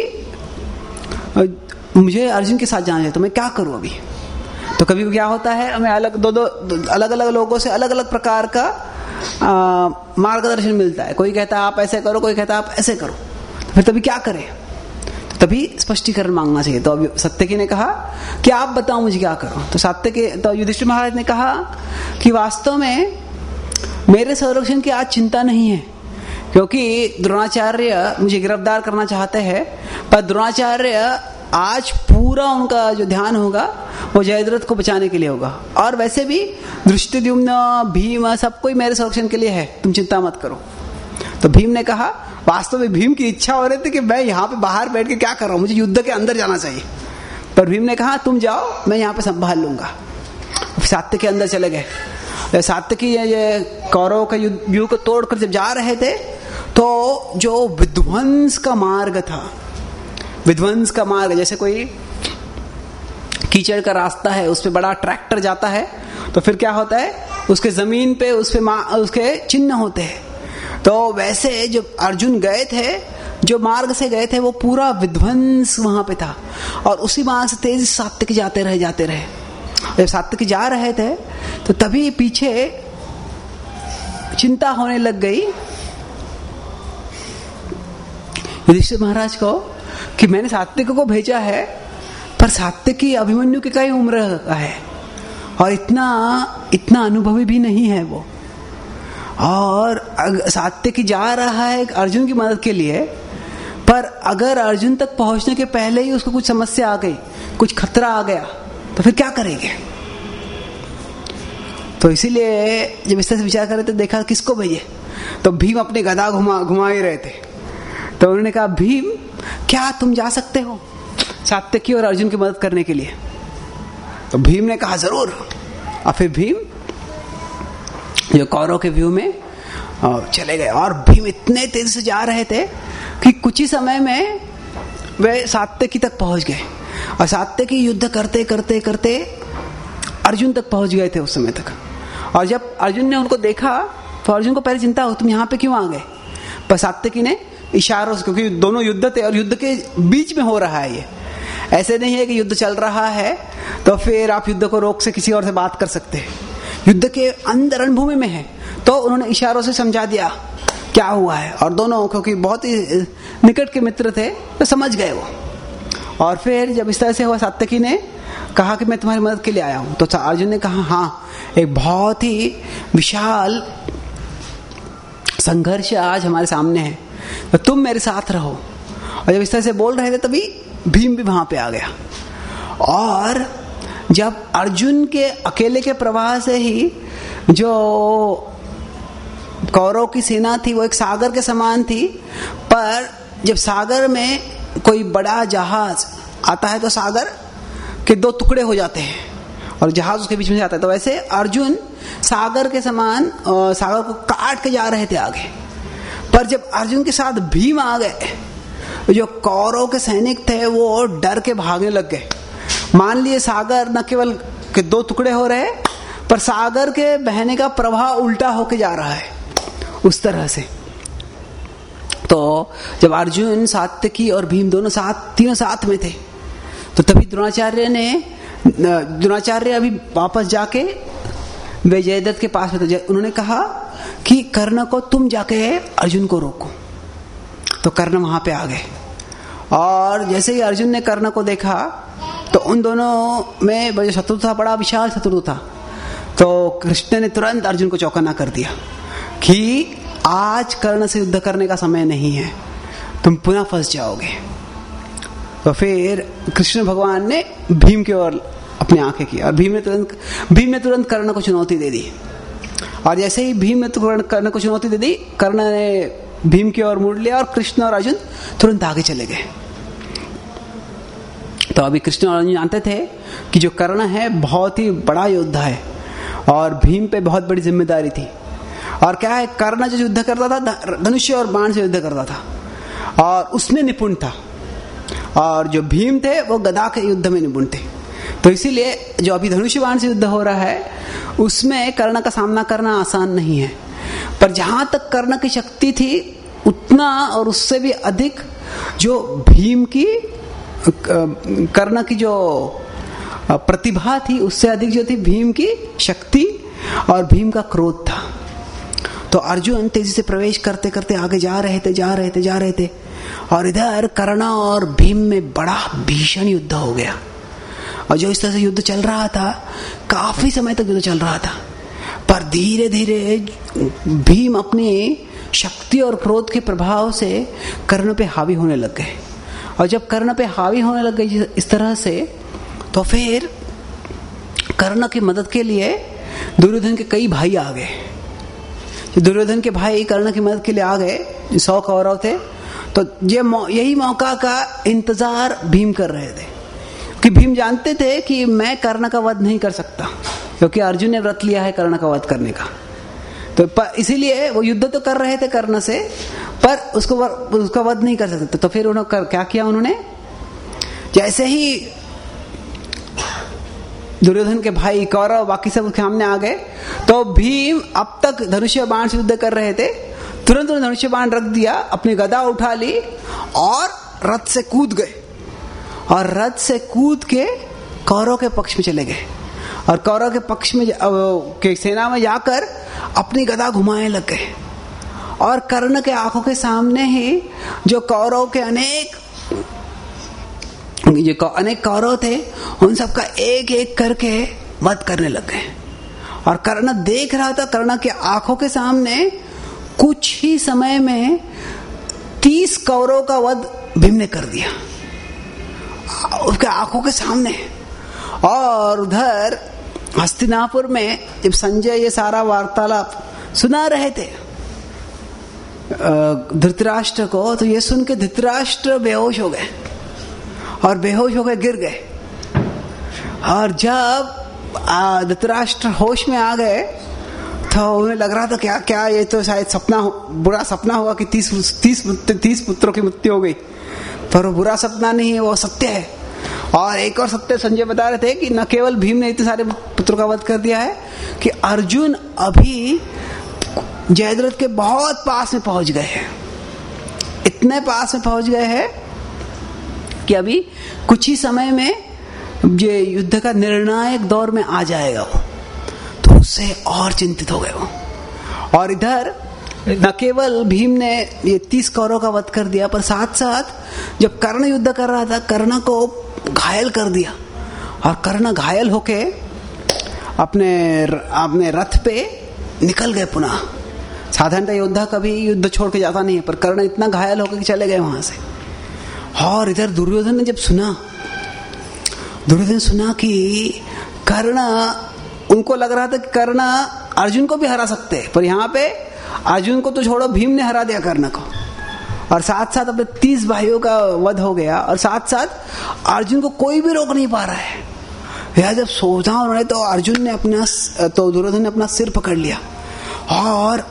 A: मुझे अर्जुन के साथ जाना है, तो मैं क्या करूं अभी? तो कभी क्या होता है, हमें अलग अलग लोगों से अलग अलग प्रकार का मार्गदर्शन मिलता है। कोई कहता है आप ऐसे करो, कोई कहता है आप ऐसे करो, तो फिर तभी क्या करें? तो तभी स्पष्टीकरण मांगना चाहिए। तो अभी सात्यकी ने कहा कि आप बताओ मुझे क्या करो। तो युधिष्ठिर महाराज ने कहा कि वास्तव में मेरे संरक्षण की आज चिंता नहीं है, क्योंकि द्रोणाचार्य मुझे गिरफ्तार करना चाहते हैं, पर द्रोणाचार्य आज पूरा उनका जो ध्यान होगा वो जयद्रथ को बचाने के लिए होगा, और वैसे भी धृष्टद्युम्न भीम सब कोई मेरे संरक्षण के लिए है, तुम चिंता मत करो। तो भीम ने कहा, वास्तव में भीम की इच्छा हो रही थी कि मैं यहाँ पे बाहर बैठ के क्या कर रहा हूँ, मुझे युद्ध के अंदर जाना चाहिए, पर भीम ने कहा तुम जाओ, मैं यहाँ पे संभाल लूंगा। सात्य के अंदर चले गए। सात्य की ये कौरव का व्यूह को तोड़कर जब जा रहे थे, तो जो विध्वंस का मार्ग था, विध्वंस का मार्ग जैसे कोई कीचड़ का रास्ता है, उस पे बड़ा ट्रैक्टर जाता है, तो फिर क्या होता है, उसके जमीन पे उसके चिन्ह होते हैं। तो वैसे जो अर्जुन गए थे, जो मार्ग से गए थे, वो पूरा विध्वंस वहां पे था, और उसी मार्ग से तेज सात्विकी जाते रहे। जब सात्विकी जा रहे थे तो तभी पीछे चिंता होने लग गई युधिष्ठिर महाराज को कि मैंने सात्विकी को भेजा है, पर सात्विकी अभिमन्यु की कई उम्र का है और इतना अनुभवी भी नहीं है वो, और सात्विकी जा रहा है अर्जुन की मदद के लिए, पर अगर अर्जुन तक पहुंचने के पहले ही उसको कुछ समस्या आ गई, कुछ खतरा आ गया, तो फिर क्या करेंगे? तो इसीलिए जब इस तरह से विचार कर रहे थे, देखा किसको भेजे, तो भीम अपने गदा घुमा ही रहे थे। तो उन्होंने कहा, भीम क्या तुम जा सकते हो सात्विकी और अर्जुन की मदद करने के लिए? तो भीम ने कहा जरूर। और फिर भीम जो कौरव के व्यू में चले गए, और भीम इतने तेज से जा रहे थे कि कुछ ही समय में वे सात्विकी तक पहुंच गए, और सात्विकी युद्ध करते करते करते अर्जुन तक पहुंच गए थे उस समय तक। और जब अर्जुन ने उनको देखा तो अर्जुन को पहले चिंता हो, तुम यहाँ पे क्यों आ गए? पर सात्विकी ने इशारों से, क्योंकि दोनों युद्ध थे और युद्ध के बीच में हो रहा है, ये ऐसे नहीं है कि युद्ध चल रहा है तो फिर आप युद्ध को रोक से किसी और से बात कर सकते हैं, युद्ध के अंदर रणभूमि में है। तो उन्होंने इशारों से समझा दिया क्या हुआ है, और दोनों क्योंकि बहुत ही निकट के मित्र थे तो समझ गए वो। और फिर जब इस तरह से हुआ, सात्विकी ने कहा कि मैं तुम्हारी मदद के लिए आया हूं। तो अर्जुन ने कहा, हाँ, एक बहुत ही विशाल संघर्ष आज हमारे सामने है, तो तुम मेरे साथ रहो। और जब इस तरह से बोल रहे थे तभी भीम भी वहां पे आ गया, और जब अर्जुन के अकेले के प्रवाह से ही जो कौरव की सेना थी वो एक सागर के समान थी, पर जब सागर में कोई बड़ा जहाज आता है तो सागर के दो टुकड़े हो जाते हैं, और जहाज उसके बीच में से आता है। तो वैसे अर्जुन सागर के समान सागर को काट के जा रहे थे आगे, पर जब अर्जुन के साथ भीम आ गए, जो कौरव के सैनिक थे वो डर के भागने लग गए। मान लिए सागर न केवल के दो टुकड़े हो रहे, पर सागर के बहने का प्रवाह उल्टा होके जा रहा है उस तरह से। तो जब अर्जुन, सात्यकी और भीम तीनों साथ में थे, तो तभी द्रोणाचार्य अभी वापस जाके वे जयद्रथ के पास में थे। उन्होंने कहा कि कर्ण को तुम जाके अर्जुन को रोको। तो कर्ण वहां पे आ गए, और जैसे ही अर्जुन ने कर्ण को देखा तो उन दोनों में जो शत्रु था, बड़ा विशाल शत्रु था। तो कृष्ण ने तुरंत अर्जुन को चौकन्ना कर दिया कि आज कर्ण से युद्ध करने का समय नहीं है, तुम पुनः फंस जाओगे। तो फिर कृष्ण भगवान ने भीम की ओर अपनी आंखें की, और भीम ने तुरंत कर्ण को चुनौती दे दी। और जैसे ही भीम ने कर्ण को चुनौती दे दी, कर्ण ने भीम की ओर मुड़ लिया और कृष्ण और अर्जुन तुरंत आगे चले गए। तो अभी कृष्ण और अर्जुन जानते थे कि जो कर्ण है बहुत ही बड़ा योद्धा है और भीम पे बहुत बड़ी जिम्मेदारी थी। और क्या है, कर्ण जो युद्ध करता था धनुष्य और बाण से युद्ध करता था और उसमें निपुण था, और जो भीम थे वो गदा के युद्ध में निपुण थे। तो इसीलिए जो अभी धनुष्य बाण से युद्ध हो रहा है उसमें कर्ण का सामना करना आसान नहीं है। पर जहां तक कर्ण की शक्ति थी उतना और उससे भी अधिक जो भीम की, कर्ण की जो प्रतिभा थी उससे अधिक जो थी भीम की शक्ति और भीम का क्रोध था। तो अर्जुन तेजी से प्रवेश करते करते आगे जा रहे थे और इधर कर्ण और भीम में बड़ा भीषण युद्ध हो गया। और जो इस तरह से युद्ध चल रहा था, काफी समय तक युद्ध चल रहा था, पर धीरे धीरे भीम अपनी शक्ति और क्रोध के प्रभाव से कर्ण पे हावी होने लग गए। और जब कर्ण पे हावी होने लग गए इस तरह से, तो फिर कर्ण की मदद के लिए दुर्योधन के कई भाई आ गए। दुर्योधन के भाई कर्ण की मदद के लिए आ गए, 100 कौरव थे। तो यही मौका का इंतजार भीम कर रहे थे, कि भीम जानते थे कि मैं कर्ण का वध नहीं कर सकता, क्योंकि अर्जुन ने व्रत लिया है कर्ण का वध करने का। तो इसीलिए वो युद्ध तो कर रहे थे कर्ण से, पर उसका वध नहीं कर सकते। तो फिर उन्होंने क्या किया, उन्होंने जैसे ही दुर्योधन के भाई कौरव बाकी सब उसके सामने आ गए, तो भीम अब तक धनुष्य बाण से युद्ध कर रहे थे, तुरंत उन्होंने धनुष्य बाण रख दिया, अपनी गदा उठा ली और रथ से कूद गए। और रथ से कूद के कौरव के पक्ष में चले गए, और कौरव के पक्ष में के सेना में जाकर अपनी गदा घुमाने लग गए। और कर्ण के आंखों के सामने ही जो कौरव के अनेक कौरव थे, उन सबका एक एक करके वध करने लग गए। और कर्ण देख रहा था, कर्ण के आंखों के सामने कुछ ही समय में 30 कौरव का वध भीम ने कर दिया, उसके आंखों के सामने। और उधर हस्तिनापुर में जब संजय ये सारा वार्तालाप सुना रहे थे धृतराष्ट्र को, तो ये सुन के धृतराष्ट्र बेहोश हो गए, और बेहोश होकर गिर गए। और जब धृतराष्ट्र होश में आ गए तो उन्हें लग रहा था क्या ये तो शायद बुरा सपना होगा कि 30 पुत्रों की मृत्यु हो गई। पर वो बुरा सपना नहीं है, वो सत्य है। और एक और सत्य संजय बता रहे थे कि न केवल भीम ने इतने सारे पुत्रों का वध कर दिया है, कि अर्जुन अभी जयद्रथ के बहुत पास में पहुंच गए हैं, इतने पास में पहुंच गए हैं कि अभी कुछ ही समय में ये युद्ध का निर्णायक दौर में आ जाएगा वो। तो उससे और चिंतित हो गए वो। और इधर न केवल भीम ने ये 30 कौरव का वध कर दिया, पर साथ साथ जब कर्ण युद्ध कर रहा था, कर्ण को घायल कर दिया। और कर्ण घायल होके अपने रथ पे निकल गए पुनः। साधारणतः योद्धा कभी युद्ध छोड़ के जाता नहीं है, पर कर्ण इतना घायल होकर कि चले गए वहां से। और इधर दुर्योधन ने जब सुना कि कर्ण, उनको लग रहा था कि कर्ण अर्जुन को भी हरा सकते हैं, पर यहाँ पे अर्जुन को तो छोड़ो, भीम ने हरा दिया कर्ण को। और साथ साथ अपने 30 भाइयों का वध हो गया, और साथ साथ अर्जुन को कोई भी रोक नहीं पा रहा है, यह जब सोचा उन्होंने तो अर्जुन ने तो दुर्योधन ने अपना सिर पकड़ लिया और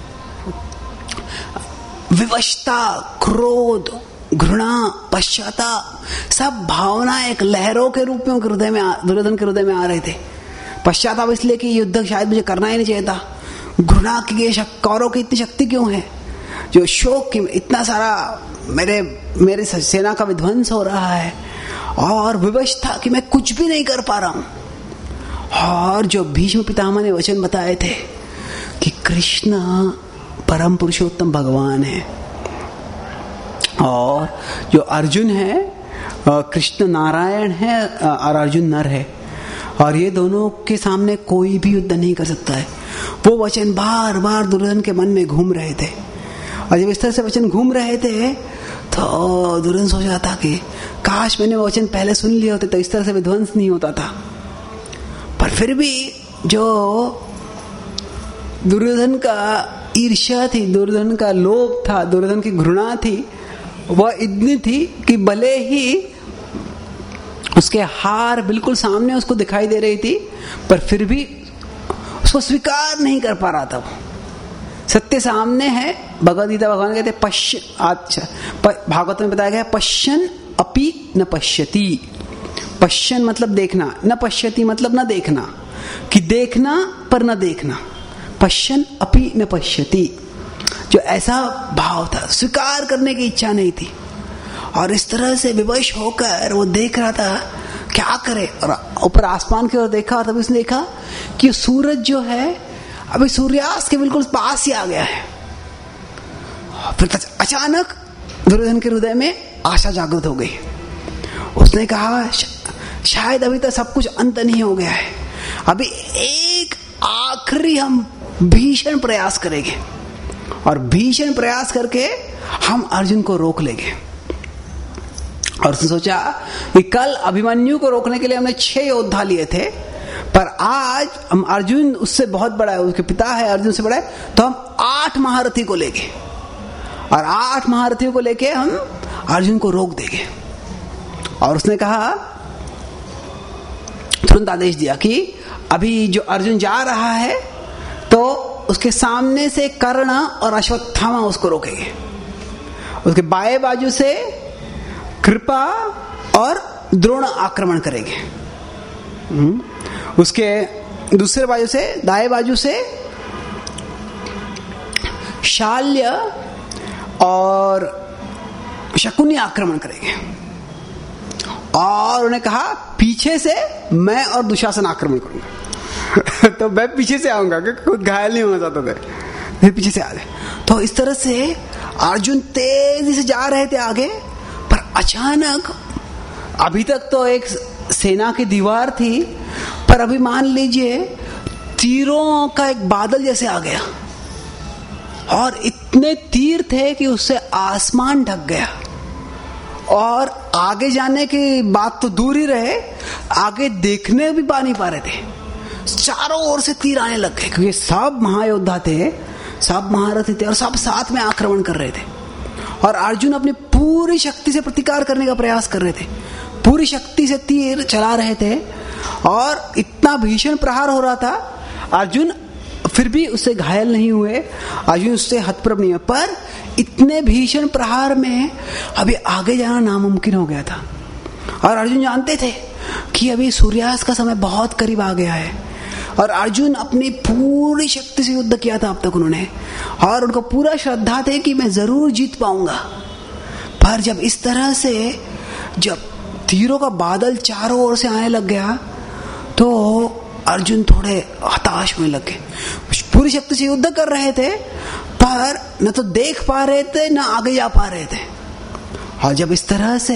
A: विवशता, क्रोध, घृणा, पश्चाताप, सब भावना एक लहरों के रूप में दुर्योधन के हृदय में आ रहे थे। पश्चाताप इसलिए कि युद्ध शायद मुझे करना ही नहीं चाहिए था। घृणा की कौरव की इतनी शक्ति क्यों है, जो शोक की इतना सारा मेरे सेना का विध्वंस हो रहा है, और विवश था कि मैं कुछ भी नहीं कर पा रहा हूं। और जो भीष्म पितामह ने वचन बताए थे कि कृष्ण परम पुरुषोत्तम भगवान है और जो अर्जुन है कृष्ण नारायण है और अर्जुन नर है, और ये दोनों के सामने कोई भी युद्ध नहीं कर सकता है, वो वचन बार बार दुर्योधन के मन में घूम रहे थे। और जब इस तरह से वचन घूम रहे थे तो दुर्योधन सोच रहा था कि काश मैंने वचन पहले सुन लिए होते तो इस तरह से विध्वंस नहीं होता था। पर फिर भी जो दुर्योधन का ईर्ष्या थी, दुर्योधन का लोभ था, दुर्योधन की घृणा थी, वह इतनी थी कि भले ही उसके हार बिल्कुल सामने उसको दिखाई दे रही थी, पर फिर भी उसको स्वीकार नहीं कर पा रहा था। सत्य सामने है। भगवद गीता भगवान कहते भागवत में बताया गया पश्यन अपि न पश्यति। पश्यन मतलब देखना, न पश्यति मतलब न देखना, कि देखना पर न देखना। पश्यन अपि न पश्यति, जो ऐसा भाव था, स्वीकार करने की इच्छा नहीं थी। और इस तरह से विवश होकर वो देख रहा था क्या करे, और ऊपर आसमान की ओर देखा और तभी उसने देखा कि सूरज जो है अभी सूर्यास्त के बिल्कुल पास ही आ गया है। फिर अचानक दुर्योधन के हृदय में आशा जागृत हो गई। उसने कहा शायद अभी तक सब कुछ अंत नहीं हो गया है, अभी एक आखिरी हम भीषण प्रयास करेंगे और भीषण प्रयास करके हम अर्जुन को रोक लेंगे। और उसने सोचा कि कल अभिमन्यु को रोकने के लिए हमने 6 योद्धा लिए थे, पर आज हम अर्जुन उससे बहुत बड़ा है, उसके पिता है अर्जुन से बड़ा है, तो हम 8 महारथी को लेंगे और 8 महारथियों को लेके हम अर्जुन को रोक देंगे। और उसने कहा, तुरंत आदेश दिया कि अभी जो अर्जुन जा रहा है तो उसके सामने से कर्ण और अश्वत्थामा उसको रोकेंगे, उसके बाएं बाजू से कृपा और द्रोण आक्रमण करेंगे, उसके दूसरे बाजू से दाएं बाजू से शाल्य और शकुनी आक्रमण करेंगे। और उन्हें कहा पीछे से मैं और दुशासन आक्रमण करूंगा तो मैं पीछे से आऊंगा क्योंकि खुद घायल नहीं होना चाहता था, फिर पीछे से आ गए। तो इस तरह से अर्जुन तेजी से जा रहे थे आगे, पर अचानक अभी तक तो एक सेना की दीवार थी, पर अभी मान लीजिए तीरों का एक बादल जैसे आ गया और इतने तीर थे कि उससे आसमान ढक गया। और आगे जाने की बात तो दूर ही रहे, आगे देखने भी पा नहीं पा रहे थे, चारों ओर से तीर आने लग गए क्योंकि सब महायोद्धा थे, सब महारथी थे और सब साथ में आक्रमण कर रहे थे। और अर्जुन अपनी पूरी शक्ति से प्रतिकार करने का प्रयास कर रहे थे, पूरी शक्ति से तीर चला रहे थे और इतना भीषण प्रहार हो रहा था। अर्जुन फिर भी उससे घायल नहीं हुए, अर्जुन उससे हतप्रभ नहीं हुए, पर इतने भीषण प्रहार में अभी आगे जाना नामुमकिन हो गया था। और अर्जुन जानते थे कि अभी सूर्यास्त का समय बहुत करीब आ गया है, और अर्जुन अपनी पूरी शक्ति से युद्ध किया था अब तक उन्होंने, और उनको पूरा श्रद्धा थे कि मैं जरूर जीत पाऊंगा। पर जब इस तरह से जब तीरों का बादल चारों ओर से आने लग गया तो अर्जुन थोड़े हताश होने लगे। पूरी शक्ति से युद्ध कर रहे थे पर न तो देख पा रहे थे न आगे जा पा रहे थे। और जब इस तरह से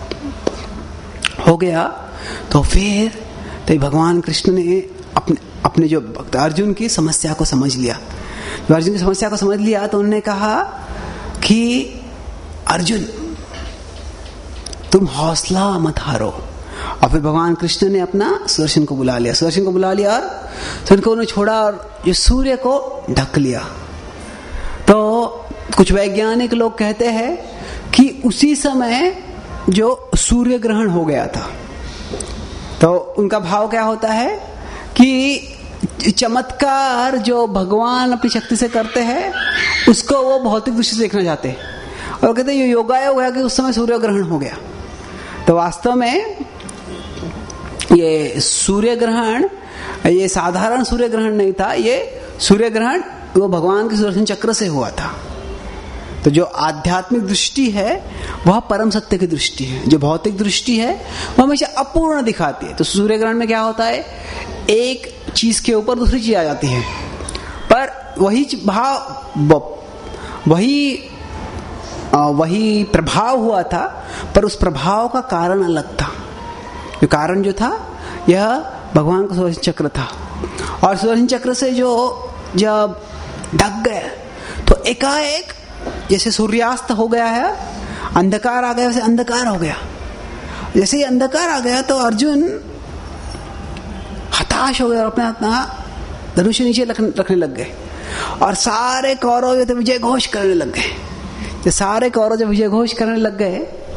A: हो गया तो फिर तो भगवान कृष्ण ने अपने जो भक्त अर्जुन की समस्या को समझ लिया। जब अर्जुन की समस्या को समझ लिया तो उन्होंने कहा कि अर्जुन तुम हौसला मत हारो। और फिर भगवान कृष्ण ने अपना सुदर्शन को बुला लिया, सुदर्शन को बुला लिया और सुदर्शन को उन्होंने छोड़ा और जो सूर्य को ढक लिया। तो कुछ वैज्ञानिक लोग कहते हैं कि उसी समय जो सूर्य ग्रहण हो गया था, तो उनका भाव क्या होता है कि चमत्कार जो भगवान अपनी शक्ति से करते हैं उसको वो भौतिक दृष्टि से देखना चाहते हैं, और कहते हैं ये योगायोग है कि उस समय सूर्य ग्रहण हो गया। तो वास्तव में ये सूर्य ग्रहण ये साधारण सूर्य ग्रहण नहीं था, ये सूर्य ग्रहण वो भगवान के सुदर्शन चक्र से हुआ था। तो जो आध्यात्मिक दृष्टि है वह परम सत्य की दृष्टि है, जो भौतिक दृष्टि है वह हमेशा अपूर्ण दिखाती है। तो सूर्य ग्रहण में क्या होता है, एक चीज के ऊपर दूसरी चीज आ जाती है, पर वही भाव वही प्रभाव हुआ था, पर उस प्रभाव का कारण अलग था। जो कारण जो था यह भगवान का सुदर्शन चक्र था, और सुदर्शन चक्र से जो जब ढक गए तो एकाएक जैसे सूर्यास्त हो गया है, अंधकार आ गया, वैसे अंधकार हो गया। जैसे ही अंधकार आ गया तो अर्जुन हताश हो गया और अपना धनुष नीचे रखने लग गए, और सारे कौरव जो थे विजय घोष करने लग गए। जब सारे कौरव जब विजय घोष करने लग गए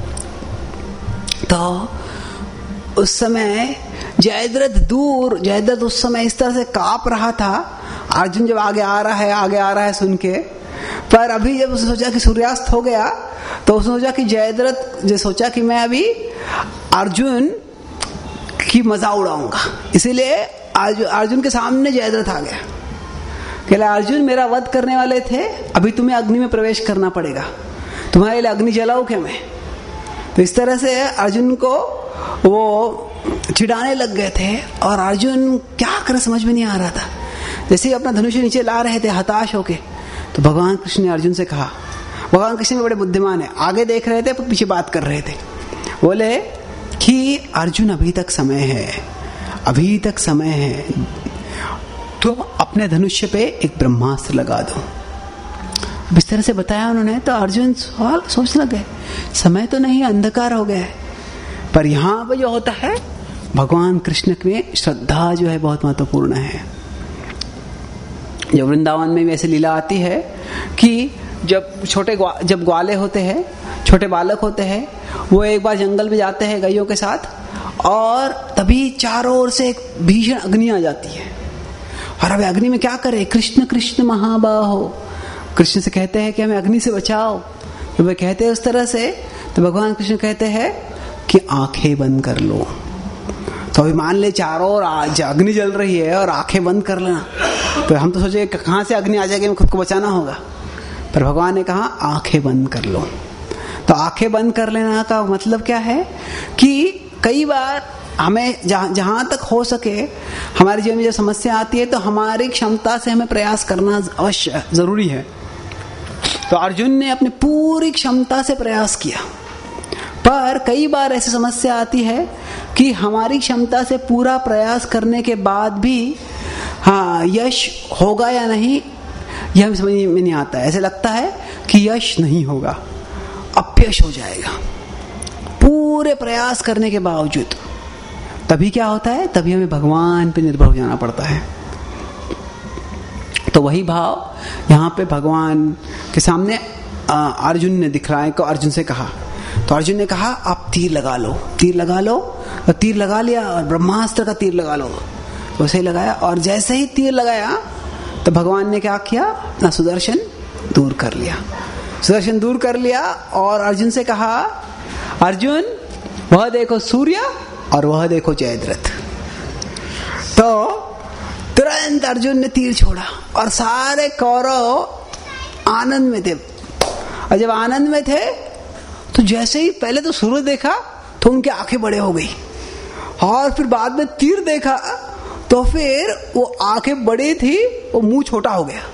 A: तो उस समय जयद्रथ उस समय इस तरह से कांप रहा था, अर्जुन जब आगे आ रहा है सुन के। पर अभी जब उसने सोचा कि सूर्यास्त हो गया तो उसने सोचा कि जयद्रथ जो सोचा कि मैं अभी अर्जुन की मजा उड़ाऊंगा, इसीलिए अर्जुन के सामने जयद्रथ आ गया। कहला अर्जुन मेरा वध करने वाले थे, अभी तुम्हें अग्नि में प्रवेश करना पड़ेगा, तुम्हारे लिए अग्नि जलाऊं क्या मैं। तो इस तरह से अर्जुन को वो चिढ़ाने लग गए थे, और अर्जुन क्या करे समझ में नहीं आ रहा था। जैसे ही अपना धनुष नीचे ला रहे थे हताश होके, तो भगवान कृष्ण ने अर्जुन से कहा, भगवान कृष्ण बड़े बुद्धिमान है, आगे देख रहे थे पर पीछे बात कर रहे थे। बोले कि अर्जुन अभी तक समय है, तुम अपने धनुष्य पे एक ब्रह्मास्त्र लगा दो। इस तरह से बताया उन्होंने, तो अर्जुन सवाल सोचने लगे, समय तो नहीं, अंधकार हो गया है। पर यहां पर जो होता है भगवान कृष्ण में श्रद्धा जो है बहुत महत्वपूर्ण है। जब वृंदावन में वैसे लीला आती है कि जब ग्वाले होते हैं, छोटे बालक होते हैं, वो एक बार जंगल में जाते हैं गायों के साथ, और तभी चारों ओर से एक भीषण अग्नि आ जाती है। और अब अग्नि में क्या करे, कृष्ण कृष्ण महाबाहो, कृष्ण से कहते हैं कि हमें अग्नि से बचाओ। तो वे कहते हैं उस तरह से, तो भगवान कृष्ण कहते हैं कि आंखें बंद कर लो। तो अभी मान ले चारों ओर अग्नि जल रही है और आंखें बंद कर लेना, तो हम तो सोचे कहां से अग्नि आ जाएगी, खुद को बचाना होगा। पर भगवान ने कहा आंखें बंद कर लो। तो आंखें बंद कर लेना का मतलब क्या है कि कई बार हमें जहां तक हो सके हमारे जीवन में जब समस्या आती है तो हमारी क्षमता से हमें प्रयास करना अवश्य जरूरी है। तो अर्जुन ने अपनी पूरी क्षमता से प्रयास किया, पर कई बार ऐसी समस्या आती है कि हमारी क्षमता से पूरा प्रयास करने के बाद भी यश होगा या नहीं यह हमें समझ में नहीं आता है। ऐसे लगता है कि यश नहीं होगा, अपयश हो जाएगा पूरे प्रयास करने के बावजूद। तभी क्या होता है, तभी हमें भगवान पे निर्भर हो जाना पड़ता है। तो वही भाव यहाँ पे भगवान के सामने अर्जुन ने दिखलाया को अर्जुन से कहा। तो अर्जुन ने कहा आप तीर लगा लो, और तीर लगा लिया, और ब्रह्मास्त्र का तीर लगा लो। वैसे ही लगाया, और जैसे ही तीर लगाया तो भगवान ने क्या किया, अपना सुदर्शन दूर कर लिया, और अर्जुन से कहा अर्जुन वह देखो सूर्य और वह देखो जयद्रथ। तो तुरंत अर्जुन ने तीर छोड़ा, और सारे कौरव आनंद में थे। और जब आनंद में थे तो जैसे ही पहले तो सूर्य देखा तो उनकी आंखें बड़े हो गई, और फिर बाद में तीर देखा तो फिर वो आंखें बड़ी थी, वो मुंह छोटा हो गया।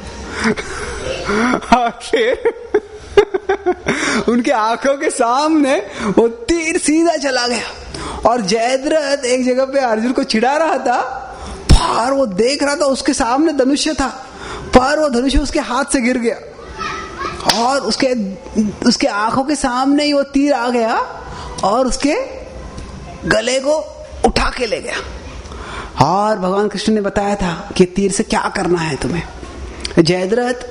A: और फिर उनके आंखों के सामने वो तीर सीधा चला गया, और जयद्रथ एक जगह पे अर्जुन को चिढ़ा रहा था, पर वो देख रहा था उसके सामने धनुष्य था, पर वो धनुष्य उसके हाथ से गिर गया, और उसके आंखों के सामने ही वो तीर आ गया और उसके गले को उठा के ले गया। और भगवान कृष्ण ने बताया था कि तीर से क्या करना है तुम्हें। जयद्रथ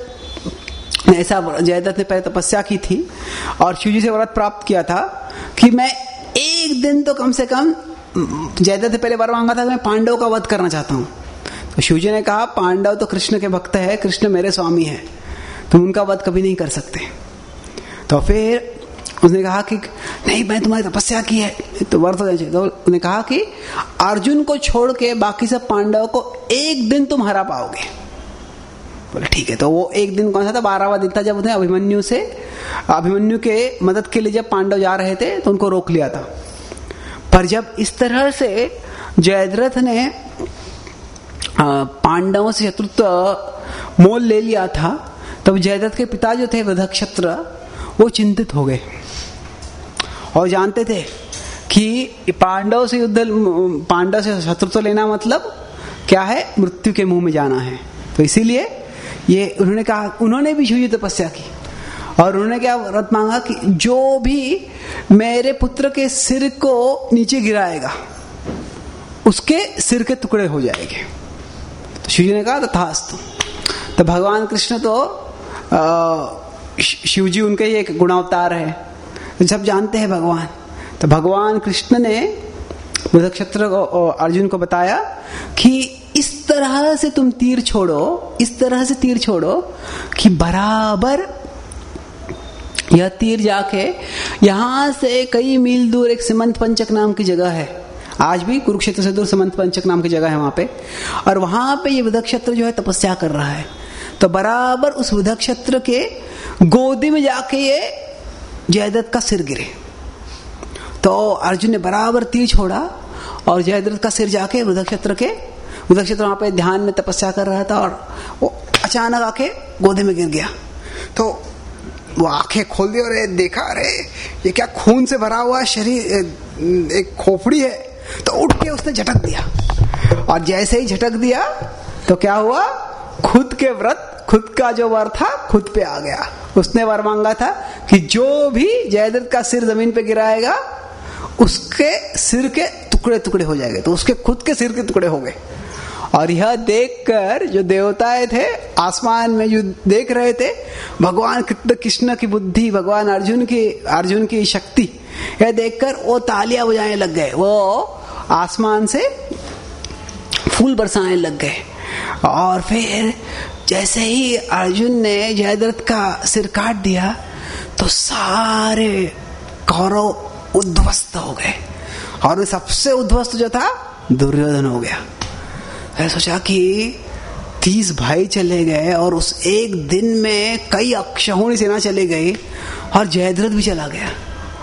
A: ने पहले तपस्या की थी और शिव जी से व्रत प्राप्त किया था कि मैं एक दिन तो कम से कम जयद्रथ से पहले वर मांगा था, मैं पांडव का वध करना चाहता हूं। तो शिवजी ने कहा पांडव तो कृष्ण के भक्त है, कृष्ण मेरे स्वामी है, तुम उनका वध कभी नहीं कर सकते। तो फिर उसने कहा कि नहीं, मैं तुम्हारी तपस्या की है, तो वर तो चाहिए। तो उसने कहा कि अर्जुन को छोड़ के बाकी सब पांडव को एक दिन तुम हरा पाओगे। बोले ठीक है। तो वो एक दिन कौन सा था? 12वां दिन था, जब उन्हें अभिमन्यु के मदद के लिए जब पांडव जा रहे थे तो उनको रोक लिया था। पर जब इस तरह से जयद्रथ ने पांडवों से शत्रुत्व मोल ले लिया था, तब जयद्रथ के पिता जो थे वृद्धक्षत्र, वो चिंतित हो गए और जानते थे कि पांडव से शत्रुत्व लेना मतलब क्या है? मृत्यु के मुंह में जाना है। तो इसीलिए ये उन्होंने भी शिव तपस्या की और उन्होंने क्या व्रत मांगा कि जो भी मेरे पुत्र के सिर को नीचे गिराएगा उसके सिर के टुकड़े हो जाएंगे। तो शिव जी ने कहा तथास्तु। तो भगवान कृष्ण तो शिव जी उनके ही एक गुणावतार है, सब जानते हैं भगवान। तो भगवान कृष्ण ने वृद्धक्षत्र को अर्जुन को बताया कि इस तरह से तुम तीर छोड़ो, इस तरह से तीर छोड़ो कि बराबर यह तीर जाके यहां से कई मील दूर एक सीमंत पंचक नाम की जगह है, आज भी कुरुक्षेत्र से दूर सीमंत पंचक नाम की जगह है वहां पे, और वहां पे ये वृद्धक्षत्र जो है तपस्या कर रहा है। तो बराबर उस वृद्धक्षत्र के गोदी में जाके ये जयद्रथ का सिर गिरे। तो अर्जुन ने बराबर तीर छोड़ा और जयद्रथ का सिर जाके वृद्धक्षत्र वहां पे ध्यान में तपस्या कर रहा था और वो अचानक आके गोदी में गिर गया। तो वो आंखें खोल दी और देखा, अरे ये क्या खून से भरा हुआ शरीर, एक खोपड़ी है। तो उठ के उसने झटक दिया और जैसे ही झटक दिया तो क्या हुआ? खुद का जो वर था खुद पे आ गया। उसने वर मांगा था कि जो भी जयद्रथ का सिर जमीन पे गिराएगा उसके सिर के टुकड़े टुकड़े हो जाएंगे। तो उसके खुद के सिर के टुकड़े हो गए। और यह देखकर जो देवताएं थे आसमान में जो देख रहे थे, भगवान कृष्ण की बुद्धि, भगवान अर्जुन की शक्ति, यह देखकर वो तालियां बजाने लग गए, वो आसमान से फूल बरसाने लग गए। और फिर जैसे ही अर्जुन ने जयद्रथ का सिर काट दिया तो सारे कौरव उद्ध्वस्त हो गए और सबसे उद्ध्वस्त जो था दुर्योधन हो गया। मैंने सोचा कि 30 भाई चले गए और उस एक दिन में कई अक्षौहिणी सेना चले गई और जयद्रथ भी चला गया।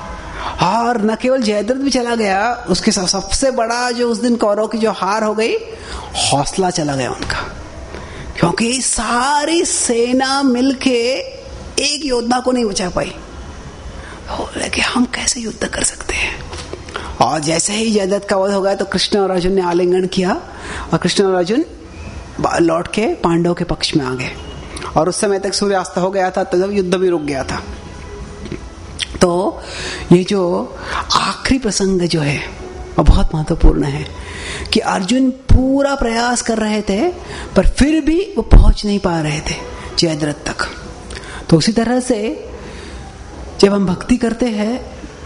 A: और न केवल जयद्रथ भी चला गया, उसके सबसे बड़ा जो उस दिन कौरव की जो हार हो गई, हौसला चला गया उनका, क्योंकि सारी सेना मिलके एक योद्धा को नहीं बचा पाई। बोले कि हम कैसे युद्ध कर सकते हैं। और जैसे ही जयद्रथ का वध हो गया तो कृष्ण और अर्जुन ने आलिंगन किया और कृष्ण और अर्जुन लौट के पांडव के पक्ष में आ गए। और उस समय तक सूर्यास्त हो गया था, तब युद्ध भी रुक गया था। तो ये जो आखिरी प्रसंग जो है वो बहुत महत्वपूर्ण है कि अर्जुन पूरा प्रयास कर रहे थे पर फिर भी वो पहुंच नहीं पा रहे थे जयद्रथ तक। तो उसी तरह से जब हम भक्ति करते हैं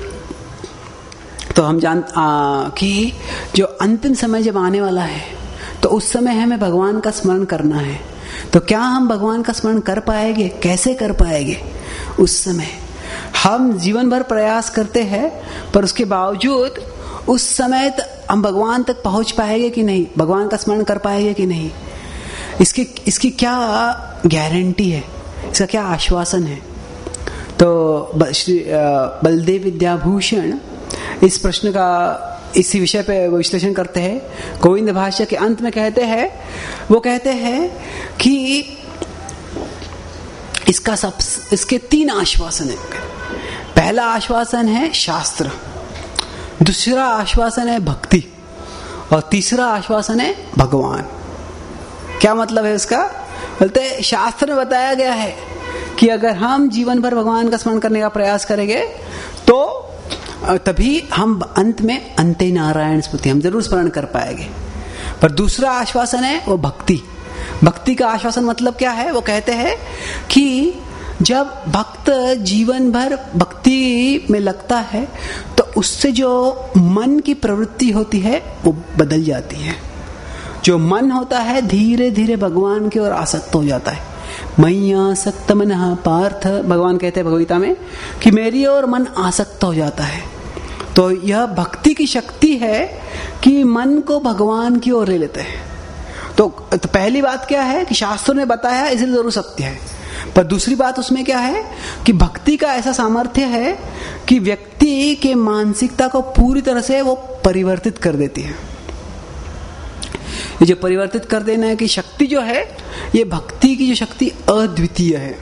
A: तो हम कि जो अंतिम समय जब आने वाला है तो उस समय हमें भगवान का स्मरण करना है। तो क्या हम भगवान का स्मरण कर पाएंगे? कैसे कर पाएंगे? उस समय हम जीवन भर प्रयास करते हैं पर उसके बावजूद उस समय हम भगवान तक पहुंच पाएंगे कि नहीं, भगवान का स्मरण कर पाएंगे कि नहीं, इसकी क्या गारंटी है, इसका क्या आश्वासन है? तो श्री बलदेव विद्याभूषण इस प्रश्न का इसी विषय पे विश्लेषण करते हैं। गोविंद भाष्य के अंत में कहते हैं कि इसके 3 आश्वासन है। पहला आश्वासन है शास्त्र, दूसरा आश्वासन है भक्ति और तीसरा आश्वासन है भगवान। क्या मतलब है इसका? बोलते हैं शास्त्र में बताया गया है कि अगर हम जीवन भर भगवान का स्मरण करने का प्रयास करेंगे तो तभी हम अंत में अंते नारायण स्मृति हम जरूर स्मरण कर पाएंगे। पर दूसरा आश्वासन है वो भक्ति का आश्वासन मतलब क्या है? वो कहते हैं कि जब भक्त जीवन भर भक्ति में लगता है तो उससे जो मन की प्रवृत्ति होती है वो बदल जाती है। जो मन होता है धीरे धीरे भगवान की ओर आसक्त हो जाता है। मैया सक्त मनः पार्थ, भगवान कहते हैं भगवद्गीता में कि मेरी ओर मन आसक्त हो जाता है। तो यह भक्ति की शक्ति है कि मन को भगवान की ओर ले लेते हैं। तो पहली बात क्या है कि शास्त्रों ने बताया इसलिए जरूर सत्य है, पर दूसरी बात उसमें क्या है कि भक्ति का ऐसा सामर्थ्य है कि व्यक्ति के मानसिकता को पूरी तरह से वो परिवर्तित कर देती है। ये जो परिवर्तित कर देने की शक्ति जो है, ये भक्ति की जो शक्ति अद्वितीय है।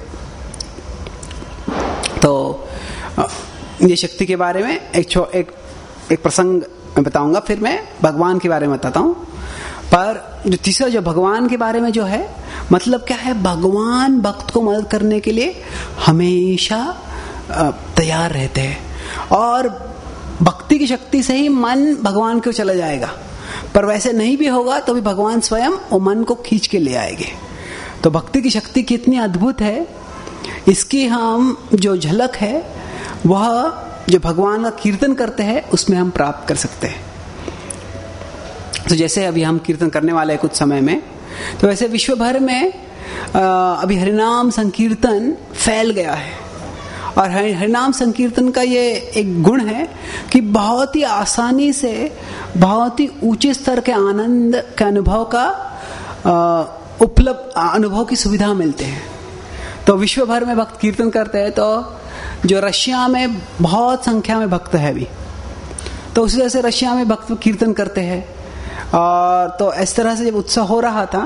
A: तो ये शक्ति के बारे में एक प्रसंग मैं बताऊंगा, फिर मैं भगवान के बारे में बताता हूं। पर जो तीसरा जो भगवान के बारे में जो है, मतलब क्या है, भगवान भक्त को मदद करने के लिए हमेशा तैयार रहते हैं और भक्ति की शक्ति से ही मन भगवान की ओर चला जाएगा। पर वैसे नहीं भी होगा तो भी भगवान स्वयं वो मन को खींच के ले आएंगे। तो भक्ति की शक्ति कितनी अद्भुत है, इसकी हम जो झलक है वह जो भगवान का कीर्तन करते हैं उसमें हम प्राप्त कर सकते हैं। तो जैसे अभी हम कीर्तन करने वाले हैं कुछ समय में, तो वैसे विश्व भर में अभी हरिनाम संकीर्तन फैल गया है। और हरिनाम संकीर्तन का ये एक गुण है कि बहुत ही आसानी से बहुत ही ऊंचे स्तर के आनंद के अनुभव का उपलब्ध अनुभव की सुविधा मिलते हैं। तो विश्व भर में भक्त कीर्तन करते हैं। तो जो रशिया में बहुत संख्या में भक्त है अभी, तो उसी तरह से रशिया में भक्त कीर्तन करते हैं। और तो इस तरह से जब उत्सव हो रहा था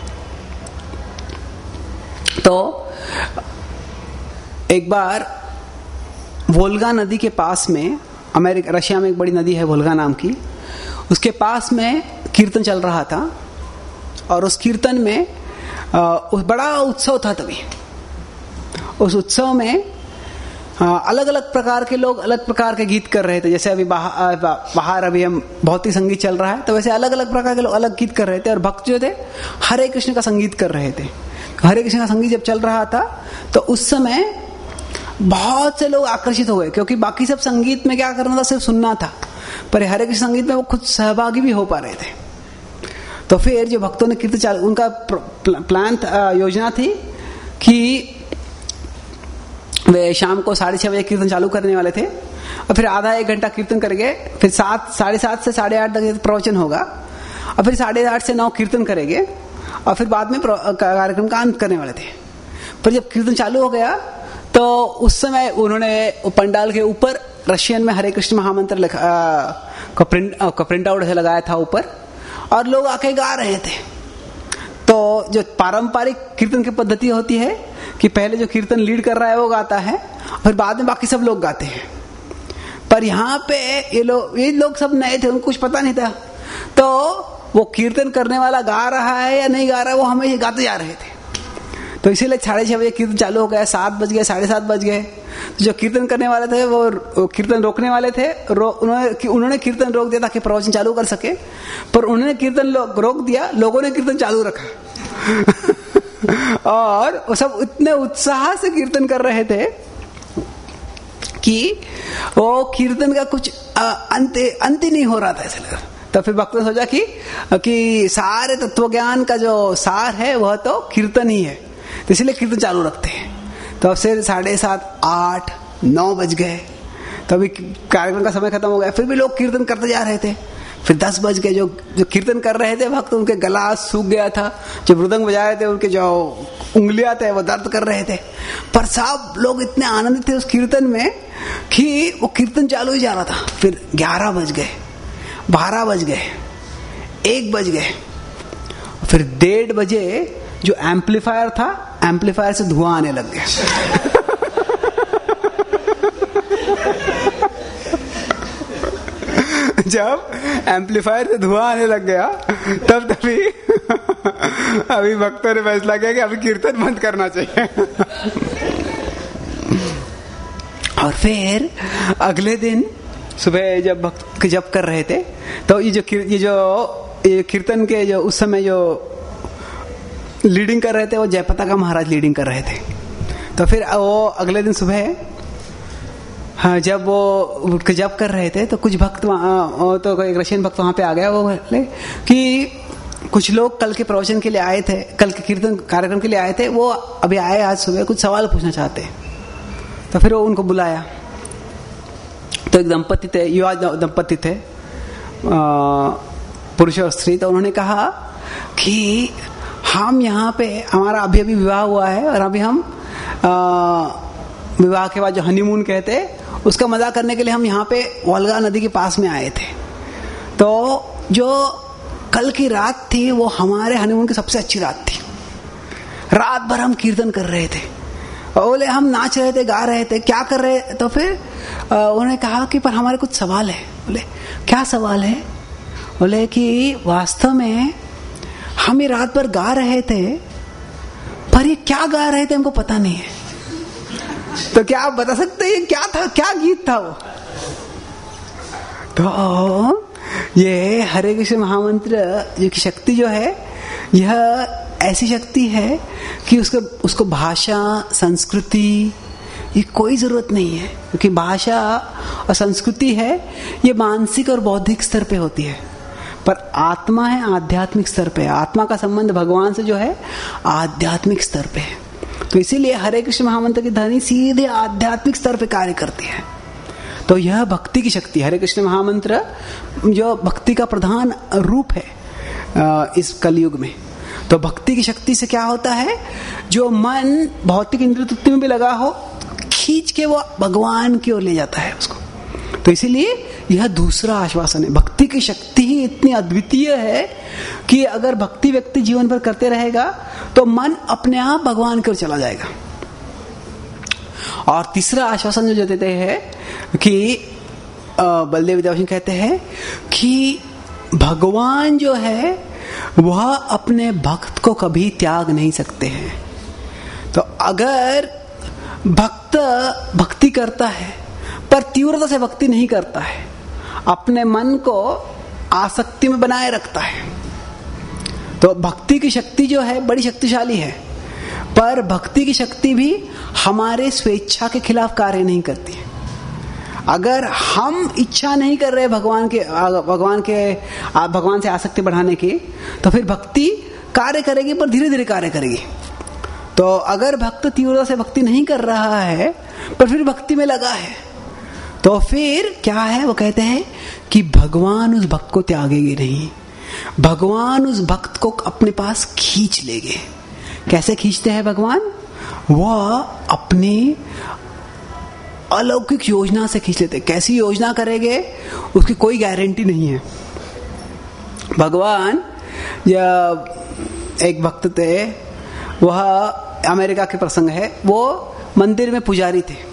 A: तो एक बार वोल्गा नदी के पास में, रशिया में एक बड़ी नदी है वोल्गा नाम की, उसके पास में कीर्तन चल रहा था। और उस कीर्तन में बड़ा उत्सव था। तभी उस उत्सव में अलग अलग प्रकार के लोग अलग प्रकार के गीत कर रहे थे। जैसे अभी बाहर अभी हम भौतिक संगीत चल रहा है, तो वैसे अलग अलग प्रकार के लोग अलग गीत कर रहे थे। और भक्त जो थे हरे कृष्ण का संगीत कर रहे थे। हरे कृष्ण का संगीत जब चल रहा था तो उस समय बहुत से लोग आकर्षित हो गए, क्योंकि बाकी सब संगीत में क्या करना था, सिर्फ सुनना था। पर हरे कृष्ण संगीत में वो खुद सहभागी भी हो पा रहे थे। तो फिर जो भक्तों ने कीर्तन चालू, उनका प्लान योजना थी कि वे शाम को 6:30 बजे कीर्तन चालू करने वाले थे और फिर आधा एक घंटा कीर्तन करेंगे, फिर 7, 7:30 से 8:30 तक प्रवचन होगा और फिर 8:30 से 9 कीर्तन करेंगे और फिर बाद में कार्यक्रम का अंत करने वाले थे। पर जब कीर्तन चालू हो गया तो उस समय उन्होंने पंडाल के ऊपर रशियन में हरे कृष्ण महामंत्र का प्रिंट आउट लगाया था ऊपर, और लोग आके गा रहे थे। तो जो पारंपरिक कीर्तन की पद्धति होती है कि पहले जो कीर्तन लीड कर रहा है वो गाता है, फिर बाद में बाकी सब लोग गाते हैं। पर यहाँ पे ये लोग सब नए थे, उनको कुछ पता नहीं था। तो वो कीर्तन करने वाला गा रहा है या नहीं गा रहा है, वो हमें गाते जा रहे थे। तो इसीलिए 6:30 बजे कीर्तन चालू हो गया, 7 बज गए, 7:30 बज गए। तो जो कीर्तन करने वाले थे वो कीर्तन रोकने वाले थे, उन्होंने कीर्तन रोक दिया ताकि प्रवचन चालू कर सके। पर उन्होंने कीर्तन रोक दिया, लोगों ने कीर्तन चालू रखा। और वो सब इतने उत्साह से कीर्तन कर रहे थे कि वो कीर्तन का कुछ अंत ही नहीं हो रहा था ऐसे लगा। तो फिर भक्त ने सोचा कि सारे तत्वज्ञान का जो सार है वह तो कीर्तन ही है, तो इसलिए कीर्तन चालू रखते हैं। तो अब फिर 7:30, 8, 9 बज गए, तो अभी कार्यक्रम का समय खत्म हो गया, फिर भी लोग कीर्तन करते जा रहे थे। फिर 10 बज गए, जो कीर्तन कर रहे थे भक्त, उनके गला सूख गया था, जो मृदंग बजा रहे थे उनके जो उंगलियां थे वो दर्द कर रहे थे। पर सब लोग इतने आनंदित थे उस कीर्तन में कि वो कीर्तन चालू ही जा रहा था। फिर 11 बज गए, 12 बज गए, 1 बज गए, फिर 1:30 बजे जो एम्पलीफायर था, एम्पलीफायर से धुआं आने लग गया। जब एम्पलीफायर से धुआं आने लग गया तभी अभी भक्तों ने फैसला किया कि अभी कीर्तन बंद करना चाहिए। और फिर अगले दिन सुबह जब भक्त जप कर रहे थे, तो ये कीर्तन के जो उस समय जो लीडिंग कर रहे थे वो जयपताका महाराज लीडिंग कर रहे थे। तो फिर वो अगले दिन सुबह हाँ, जब वो उठ के जप कर रहे थे तो कुछ भक्त तो एक रशियन भक्त वहां पे आ गया, वो बोले कि कुछ लोग कल के प्रवचन के लिए आए थे, कल के कीर्तन कार्यक्रम के लिए आए थे, वो अभी आए आज सुबह, कुछ सवाल पूछना चाहते। तो फिर वो उनको बुलाया। तो एक दंपति थे, युवा दंपति थे, पुरुष और स्त्री। तो उन्होंने कहा कि हम यहाँ पे, हमारा अभी अभी विवाह हुआ है और अभी हम विवाह के बाद जो हनीमून कहते हैं उसका मजा करने के लिए हम यहाँ पे वोल्गा नदी के पास में आए थे। तो जो कल की रात थी वो हमारे हनीमून की सबसे अच्छी रात थी। रात भर हम कीर्तन कर रहे थे, बोले हम नाच रहे थे, गा रहे थे, क्या कर रहे। तो फिर उन्होंने कहा कि पर हमारे कुछ सवाल है। बोले क्या सवाल है? बोले कि वास्तव में हम ये रात भर गा रहे थे, पर ये क्या गा रहे थे हमको पता नहीं है। तो क्या आप बता सकते हैं ये क्या था, क्या गीत था वो? तो ये हरे कृष्ण महामंत्र जो की शक्ति जो है, यह ऐसी शक्ति है कि उसको भाषा, संस्कृति ये कोई जरूरत नहीं है, क्योंकि भाषा और संस्कृति है ये मानसिक और बौद्धिक स्तर पे होती है, पर आत्मा है आध्यात्मिक स्तर पे। आत्मा का संबंध भगवान से जो है आध्यात्मिक स्तर पे है। तो इसीलिए हरे कृष्ण महामंत्र की ध्वनि सीधे आध्यात्मिक स्तर पे कार्य करती है। तो यह भक्ति की शक्ति, हरे कृष्ण महामंत्र जो भक्ति का प्रधान रूप है इस कलयुग में। तो भक्ति की शक्ति से क्या होता है, जो मन भौतिक इंद्रिय तृप्ति में भी लगा हो, खींच के वो भगवान की ओर ले जाता है उसको। तो इसीलिए यह दूसरा आश्वासन है। भक्ति की शक्ति ही इतनी अद्वितीय है कि अगर भक्ति व्यक्ति जीवन भर करते रहेगा तो मन अपने आप भगवान की ओर चला जाएगा। और तीसरा आश्वासन जो देते हैं कि बलदेव विद्याभूषण कहते हैं कि भगवान जो है वह अपने भक्त को कभी त्याग नहीं सकते हैं। तो अगर भक्त भक्ति करता है पर तीव्रता से भक्ति नहीं करता है, अपने मन को आसक्ति में बनाए रखता है, तो भक्ति की शक्ति जो है बड़ी शक्तिशाली है, पर भक्ति की शक्ति भी हमारे स्वेच्छा के खिलाफ कार्य नहीं करती है। अगर हम इच्छा नहीं कर रहे भगवान से आसक्ति बढ़ाने की, तो फिर भक्ति कार्य करेगी पर धीरे धीरे कार्य करेगी। तो अगर भक्त तीव्रता से भक्ति नहीं कर रहा है पर फिर भक्ति में लगा है, तो फिर क्या है, वो कहते हैं कि भगवान उस भक्त को त्यागेंगे नहीं, भगवान उस भक्त को अपने पास खींच लेंगे। कैसे खींचते हैं भगवान? वह अपनी अलौकिक योजना से खींच लेते। कैसी योजना करेंगे उसकी कोई गारंटी नहीं है। भगवान या एक भक्त थे, वह अमेरिका के प्रसंग है, वो मंदिर में पुजारी थे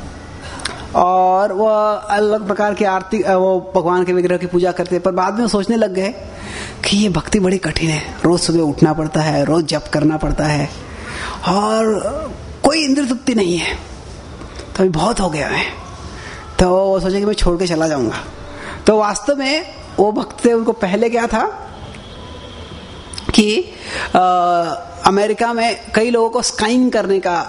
A: और वो अलग प्रकार की आरती, वो भगवान के विग्रह की पूजा करते, पर बाद में सोचने लग गए कि ये भक्ति बड़ी कठिन है, रोज सुबह उठना पड़ता है, रोज जप करना पड़ता है और कोई इंद्रिय तृप्ति नहीं है, तो अभी बहुत हो गया है। तो वो सोचे कि मैं छोड़ के चला जाऊंगा। तो वास्तव में वो भक्त थे, उनको पहले क्या था कि अमेरिका में कई लोगों को स्काइंग करने का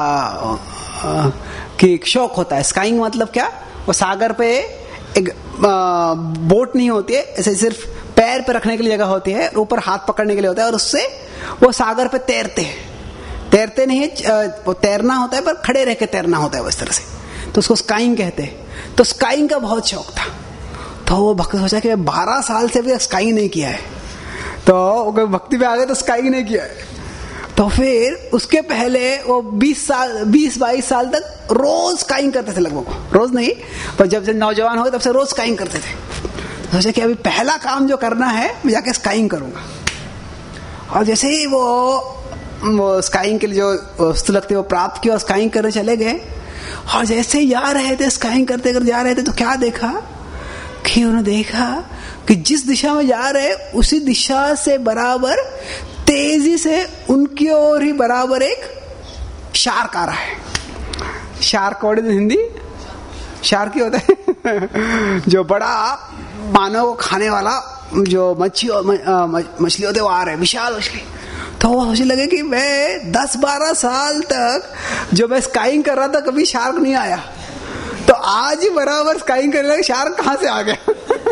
A: कि शौक होता है। स्काइंग मतलब क्या, वो सागर पे एक बोट नहीं होती है, ऐसे सिर्फ पैर पे रखने के लिए जगह होती है, ऊपर हाथ पकड़ने के लिए होता है और उससे वो सागर पे तैरते नहीं है, वो तैरना होता है पर खड़े रह के तैरना होता है इस तरह से, तो उसको स्काइंग कहते हैं। तो स्काइंग का बहुत शौक था। तो वो भक्त सोचा कि 12 साल से भी स्काइंग नहीं किया है, तो भक्ति पे आ गए तो स्काइंग नहीं किया है। तो फिर उसके पहले वो 20-22 साल तक रोज स्काइंग करते थे, लगभग रोज नहीं, पर जब नौजवान हो गए तब से रोज स्काइंग करते थे। सोचा कि अभी पहला काम जो करना है मैं जाके स्काइंग करूंगा। और जैसे ही वो स्काइंग के लिए जो वस्तु लगती वो प्राप्त की और स्काइंग करने चले गए, और जैसे ही जा रहे थे स्काइंग करते करते जा रहे थे, तो क्या देखा कि उन्होंने देखा कि जिस दिशा में जा रहे उसी दिशा से बराबर तेजी से उनकी ओर ही बराबर एक शार्क आ रहा है। Shark word in Hindi shark ही होता है जो बड़ा मानव को खाने वाला जो मछली होते वो आ रहे, विशाल मछली। तो वो सोचने लगे कि मैं 10-12 साल तक जो मैं स्काइंग कर रहा था कभी शार्क नहीं आया, तो आज ही बराबर स्काइंग करने लगे, शार्क कहां से आ गया?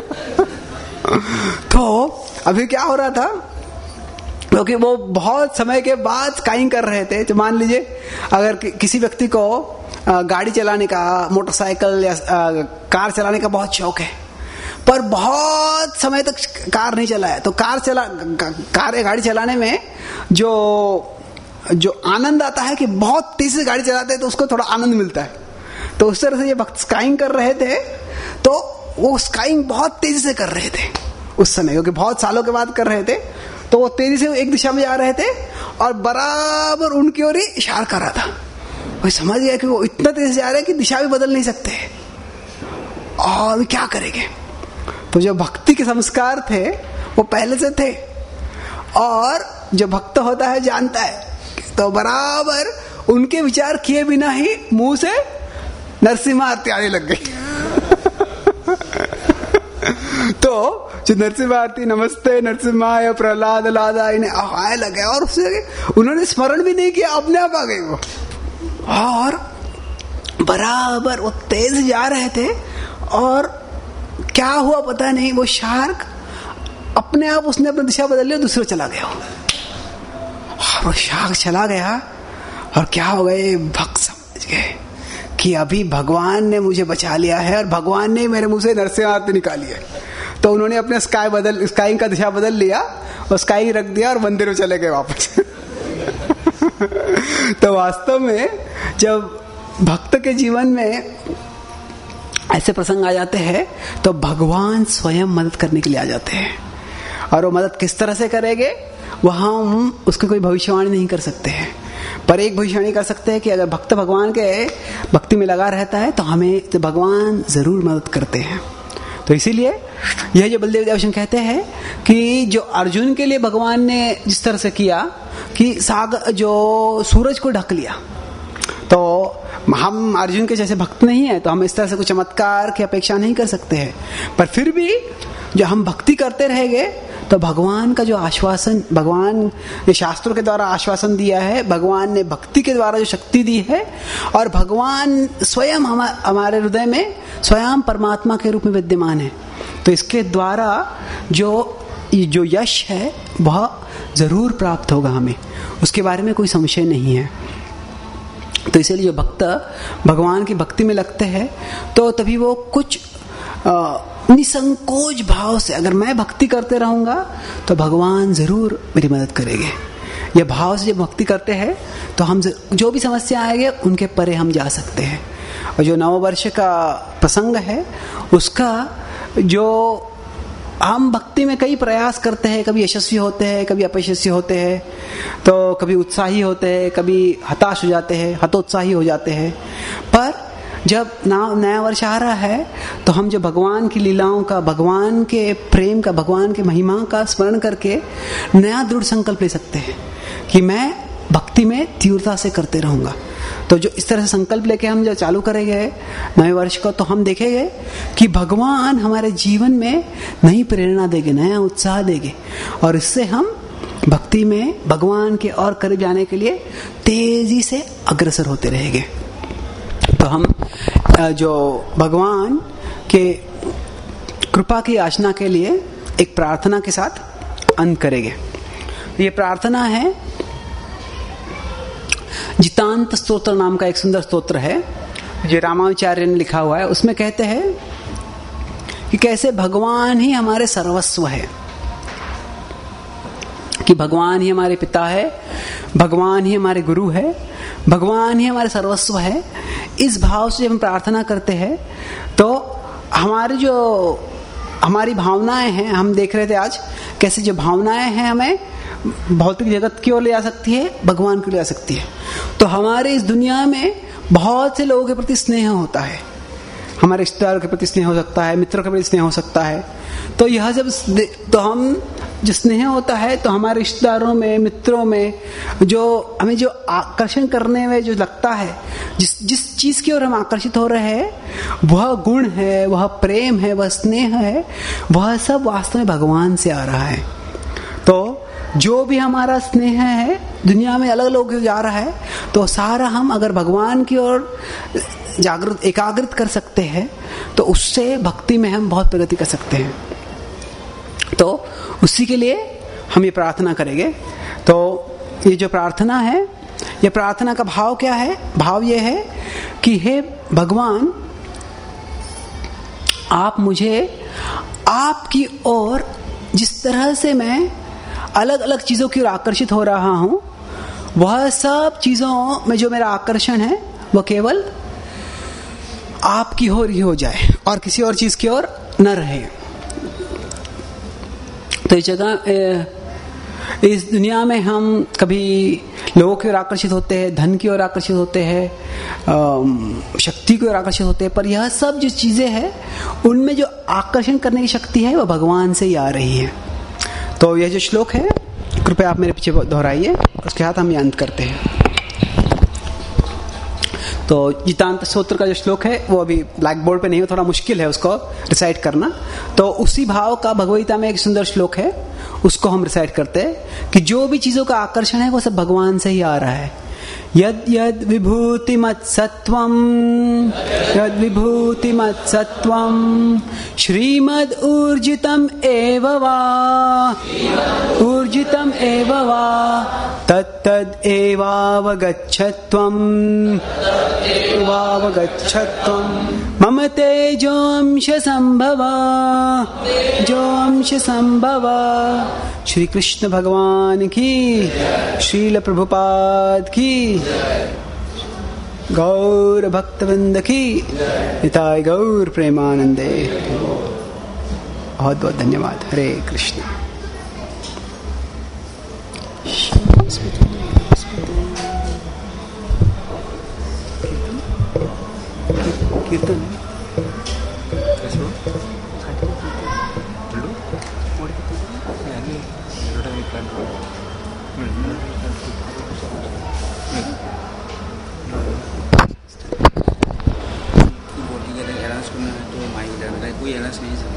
A: तो अभी क्या हो रहा था, क्योंकि वो बहुत समय के बाद स्काइंग कर रहे थे। तो मान लीजिए अगर किसी व्यक्ति को गाड़ी चलाने का, मोटरसाइकिल या कार चलाने का बहुत शौक है, पर बहुत समय तक कार नहीं चलाया, तो कार या गाड़ी चलाने में जो आनंद आता है कि बहुत तेजी से गाड़ी चलाते हैं तो उसको थोड़ा आनंद मिलता है। तो उस तरह से ये भक्त स्काइंग कर रहे थे, तो वो स्काइंग बहुत तेजी से कर रहे थे उस समय, क्योंकि बहुत सालों के बाद कर रहे थे। तो वो तेजी से एक दिशा में जा रहे थे और बराबर उनकी ओर ही इशारा कर रहा था। वो समझ गया कि वो इतना तेजी से जा रहे हैं कि दिशा भी बदल नहीं सकते और क्या करेंगे। तो जो भक्ति के संस्कार थे वो पहले से थे, और जो भक्त होता है जानता है, तो बराबर उनके विचार किए बिना ही मुंह से नरसिम्हा आरती आने लग गई। तो जो नरसिम्हा आरती, नमस्ते नरसिम्हाय प्रहलाद लादा, इन्हें आने लगे, और उससे उन्होंने स्मरण भी नहीं किया, अपने आप आ गए वो। और बराबर वो तेज जा रहे थे, और क्या हुआ पता नहीं, वो शार्क अपने आप उसने अपनी दिशा बदल ली, दूसरे चला गया। और वो शार्क चला गया, और क्या हो गए, भक्त समझ गए कि अभी भगवान ने मुझे बचा लिया है, और भगवान ने मेरे मुंह से नरसिम्हा आरती निकाली है। तो उन्होंने अपने स्काई का दिशा बदल लिया, और स्काई रख दिया, और मंदिर में चले गए वापस। तो वास्तव में जब भक्त के जीवन में ऐसे प्रसंग आ जाते हैं, तो भगवान स्वयं मदद करने के लिए आ जाते हैं। और वो मदद किस तरह से करेंगे, वह हम उसकी कोई भविष्यवाणी नहीं कर सकते हैं, पर एक भविष्यवाणी कर सकते हैं कि अगर भक्त भगवान के भक्ति में लगा रहता है तो हमें तो भगवान जरूर मदद करते हैं। तो इसीलिए यह जो बलदेव देवशन कहते हैं कि जो अर्जुन के लिए भगवान ने जिस तरह से किया कि जो सूरज को ढक लिया, तो हम अर्जुन के जैसे भक्त नहीं है, तो हम इस तरह से कुछ चमत्कार की अपेक्षा नहीं कर सकते हैं। पर फिर भी जो हम भक्ति करते रहेंगे, तो भगवान का जो आश्वासन, भगवान ने शास्त्रों के द्वारा आश्वासन दिया है, भगवान ने भक्ति के द्वारा जो शक्ति दी है, और भगवान स्वयं हमारे हृदय में स्वयं परमात्मा के रूप में विद्यमान है, तो इसके द्वारा जो यश है वह जरूर प्राप्त होगा हमें, उसके बारे में कोई संशय नहीं है। तो इसीलिए जो भक्त भगवान की भक्ति में लगते हैं, तो तभी वो कुछ निसंकोच भाव से, अगर मैं भक्ति करते रहूंगा तो भगवान जरूर मेरी मदद करेंगे, यह भाव से जब भक्ति करते हैं तो हम जो भी समस्या आएंगे उनके परे हम जा सकते हैं। और जो नववर्ष का प्रसंग है, उसका जो हम भक्ति में कई प्रयास करते हैं, कभी यशस्वी होते हैं, कभी अपयशस्वी होते हैं, तो कभी उत्साही होते हैं, कभी हताश हो जाते हैं, हतोत्साही हो जाते हैं। पर जब नया वर्ष आ रहा है, तो हम जो भगवान की लीलाओं का, भगवान के प्रेम का, भगवान के महिमा का स्मरण करके नया दृढ़ संकल्प ले सकते हैं कि मैं भक्ति में तीव्रता से करते रहूंगा। तो जो इस तरह से संकल्प लेके हम जब चालू करेंगे नए वर्ष को, तो हम देखेंगे कि भगवान हमारे जीवन में नई प्रेरणा देंगे, नया उत्साह देंगे, और इससे हम भक्ति में भगवान के और करीब जाने के लिए तेजी से अग्रसर होते रहेंगे। तो हम जो भगवान के कृपा की याचना के लिए एक प्रार्थना के साथ अंत करेंगे। ये प्रार्थना है, जितांत स्तोत्र नाम का एक सुंदर स्तोत्र है जो रामाचार्य ने लिखा हुआ है। उसमें कहते हैं कि कैसे भगवान ही हमारे सर्वस्व है, कि भगवान ही हमारे पिता है, भगवान ही हमारे गुरु है, भगवान ही हमारे सर्वस्व है। इस भाव से जब हम प्रार्थना करते हैं, तो हमारी भावनाएं हैं, हम देख रहे थे आज कैसे जो भावनाएं हैं हमें भौतिक जगत की ओर ले जा सकती है, भगवान की ओर ले जा सकती है। तो हमारे इस दुनिया में बहुत से लोगों के प्रति स्नेह होता है, हमारे रिश्तेदारों के प्रति स्नेह हो सकता है, मित्रों के प्रति स्नेह हो सकता है। तो यह जब तो हम जो स्नेह होता है, तो हमारे रिश्तेदारों में, मित्रों में जो हमें जो आकर्षण करने में जो लगता है, जिस चीज की ओर हम आकर्षित हो रहे हैं, वह गुण है, वह प्रेम है, वह स्नेह है, वह सब वास्तव में भगवान से आ रहा है। तो जो भी हमारा स्नेह है दुनिया में अलग लोगों को जा रहा है, तो सारा हम अगर भगवान की ओर जागृत एकाग्रित कर सकते हैं तो उससे भक्ति में हम बहुत प्रगति कर सकते हैं। तो उसी के लिए हम ये प्रार्थना करेंगे। तो ये जो प्रार्थना है, ये प्रार्थना का भाव क्या है? भाव ये है कि हे भगवान, आप मुझे आपकी ओर जिस तरह से मैं अलग अलग चीजों की ओर आकर्षित हो रहा हूं, वह सब चीजों में जो मेरा आकर्षण है वह केवल आपकी ओर ही हो जाए और किसी और चीज की ओर न रहे। तो इस जगह, इस दुनिया में हम कभी लोगों की ओर आकर्षित होते हैं, धन की ओर आकर्षित होते हैं, शक्ति की ओर आकर्षित होते हैं, पर यह सब जो चीजें हैं उनमें जो आकर्षण करने की शक्ति है वह भगवान से ही आ रही है। तो यह जो श्लोक है कृपया आप मेरे पीछे दोहराइए, उसके साथ हम ये अंत करते हैं। तो गीतांत स्तोत्र का जो श्लोक है वो अभी ब्लैक बोर्ड पे नहीं है, थोड़ा मुश्किल है उसको रिसाइट करना। तो उसी भाव का भगवद्गीता में एक सुंदर श्लोक है, उसको हम रिसाइट करते हैं कि जो भी चीजों का आकर्षण है वो सब भगवान से ही आ रहा है। यद यद विभूति मत सत्वम, यद विभूति मत सत्वम, श्रीमद ऊर्जितम एव वा, ऊर्जितम एव वा, तत्तद एवावगच्छत्वम, एवावगच्छत्वम, मम तेजोंश संभव, जोंश संभव। श्री कृष्ण भगवान की, श्रील प्रभुपाद की, गौर भक्तवृंद की, निताय गौर प्रेमानंदे। बहुत बहुत धन्यवाद। हरे कृष्ण। कीर्तन
B: कोई एलास नहीं है।